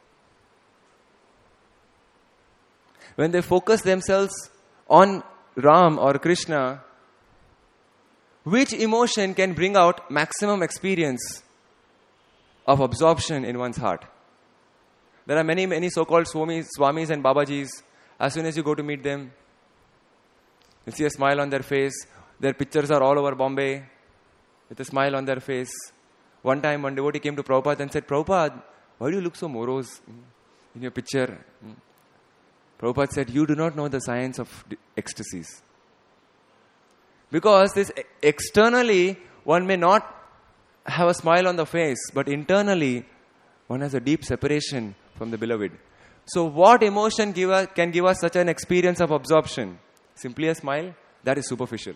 When they focus themselves on Ram or Krishna, which emotion can bring out maximum experience of absorption in one's heart? There are many, many so-called Swamis, Swamis and Babajis. As soon as you go to meet them, you see a smile on their face. Their pictures are all over Bombay with a smile on their face. One time, one devotee came to Prabhupada and said, Prabhupada, why do you look so morose in your picture? Prabhupada said, you do not know the science of ecstasies. Because this externally, one may not have a smile on the face, but internally, one has a deep separation from the beloved. So what emotion give us, can give us such an experience of absorption? Simply a smile? That is superficial.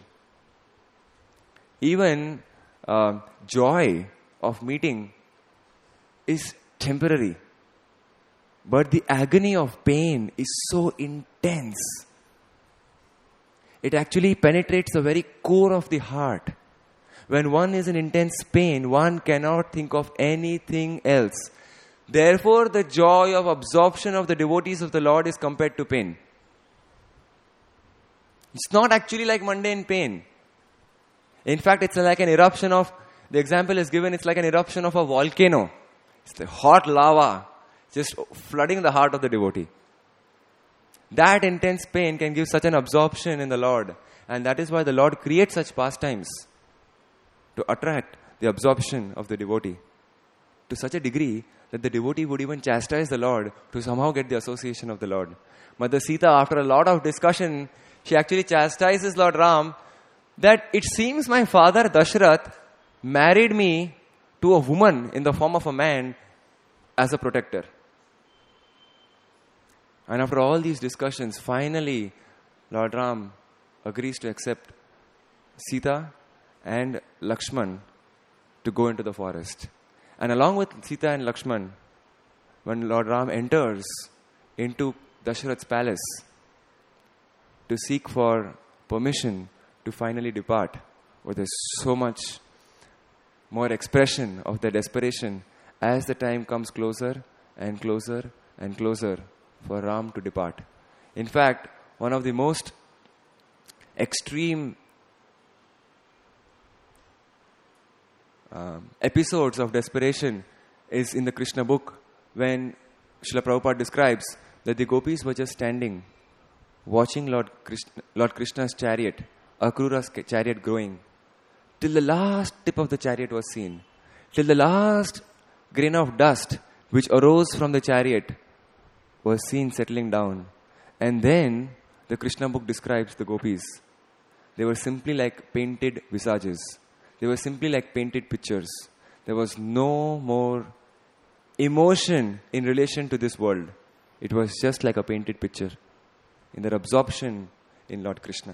Even uh, joy of meeting is temporary. But the agony of pain is so intense. It actually penetrates the very core of the heart. When one is in intense pain, one cannot think of anything else. Therefore, the joy of absorption of the devotees of the Lord is compared to pain. It's not actually like mundane pain. In fact, it's like an eruption of, the example is given, it's like an eruption of a volcano. It's the hot lava just flooding the heart of the devotee. That intense pain can give such an absorption in the Lord. And that is why the Lord creates such pastimes to attract the absorption of the devotee to such a degree that the devotee would even chastise the Lord to somehow get the association of the Lord. Mother Sita, after a lot of discussion, she actually chastises Lord Ram that it seems my father Dashrath married me to a woman in the form of a man as a protector. And after all these discussions, finally Lord Ram agrees to accept Sita and Lakshman to go into the forest. And along with Sita and Lakshman, when Lord Ram enters into Dashrath's palace to seek for permission to finally depart, where there's so much more expression of their desperation as the time comes closer and closer and closer for Ram to depart. In fact, one of the most extreme um, episodes of desperation is in the Krishna book, when Srila Prabhupada describes that the gopis were just standing watching Lord Krishna, Lord Krishna's chariot, Akrura's chariot growing, till the last tip of the chariot was seen, till the last grain of dust which arose from the chariot was seen settling down. And then the Krishna book describes the gopis. They were simply like painted visages. They were simply like painted pictures. There was no more emotion in relation to this world. It was just like a painted picture in their absorption in Lord Krishna.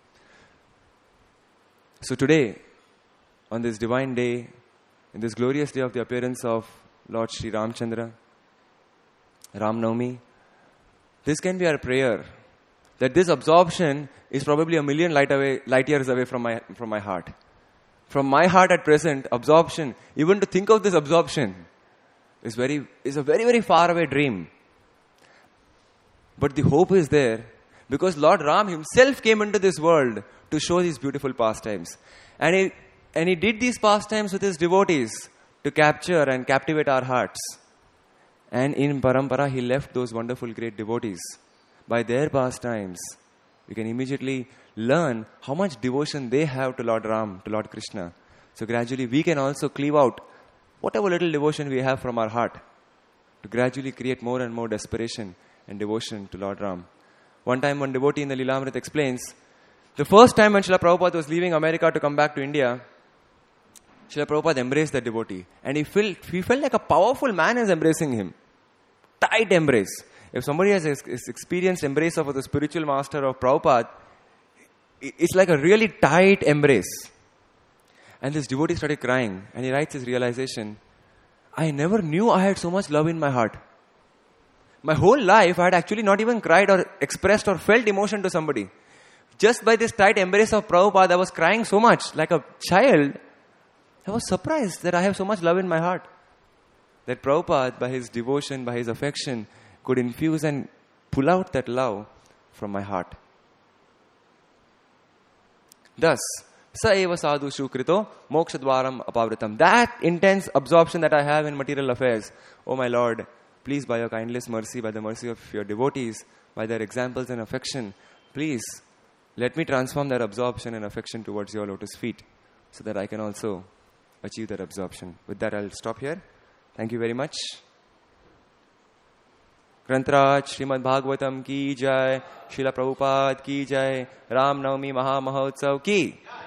So today, on this divine day, in this glorious day of the appearance of Lord Sri Ramchandra, Ram Navami, this can be our prayer, that this absorption is probably a million light away, light years away from my from my heart. From my heart at present, absorption, even to think of this absorption, is very is a very, very far away dream. But the hope is there, because Lord Ram himself came into this world to show these beautiful pastimes. And he, and he did these pastimes with his devotees to capture and captivate our hearts. And in Parampara, he left those wonderful great devotees. By their pastimes, we can immediately learn how much devotion they have to Lord Ram, to Lord Krishna. So gradually we can also cleave out whatever little devotion we have from our heart to gradually create more and more desperation and devotion to Lord Ram. One time one devotee in the Lilamrit explains, the first time when Srila Prabhupada was leaving America to come back to India, Srila Prabhupada embraced that devotee. And he felt, he felt like a powerful man is embracing him. Tight embrace. If somebody has experienced embrace of the spiritual master of Prabhupada, it's like a really tight embrace. And this devotee started crying. And he writes his realization, I never knew I had so much love in my heart. My whole life, I had actually not even cried or expressed or felt emotion to somebody. Just by this tight embrace of Prabhupada, I was crying so much, like a child. I was surprised that I have so much love in my heart. That Prabhupada, by his devotion, by his affection, could infuse and pull out that love from my heart. Thus, sa eva sadhu shukrito mokshadwaram apavritam. That intense absorption that I have in material affairs, oh my Lord, please by your kindness, mercy, by the mercy of your devotees, by their examples and affection, please let me transform that absorption and affection towards your lotus feet so that I can also achieve that absorption. With that, I'll stop here. Thank you very much. Grantraj Srimad Bhagavatam ki jai, Srila Prabhupada ki jai, Ram Navami Maha Mahotsav ki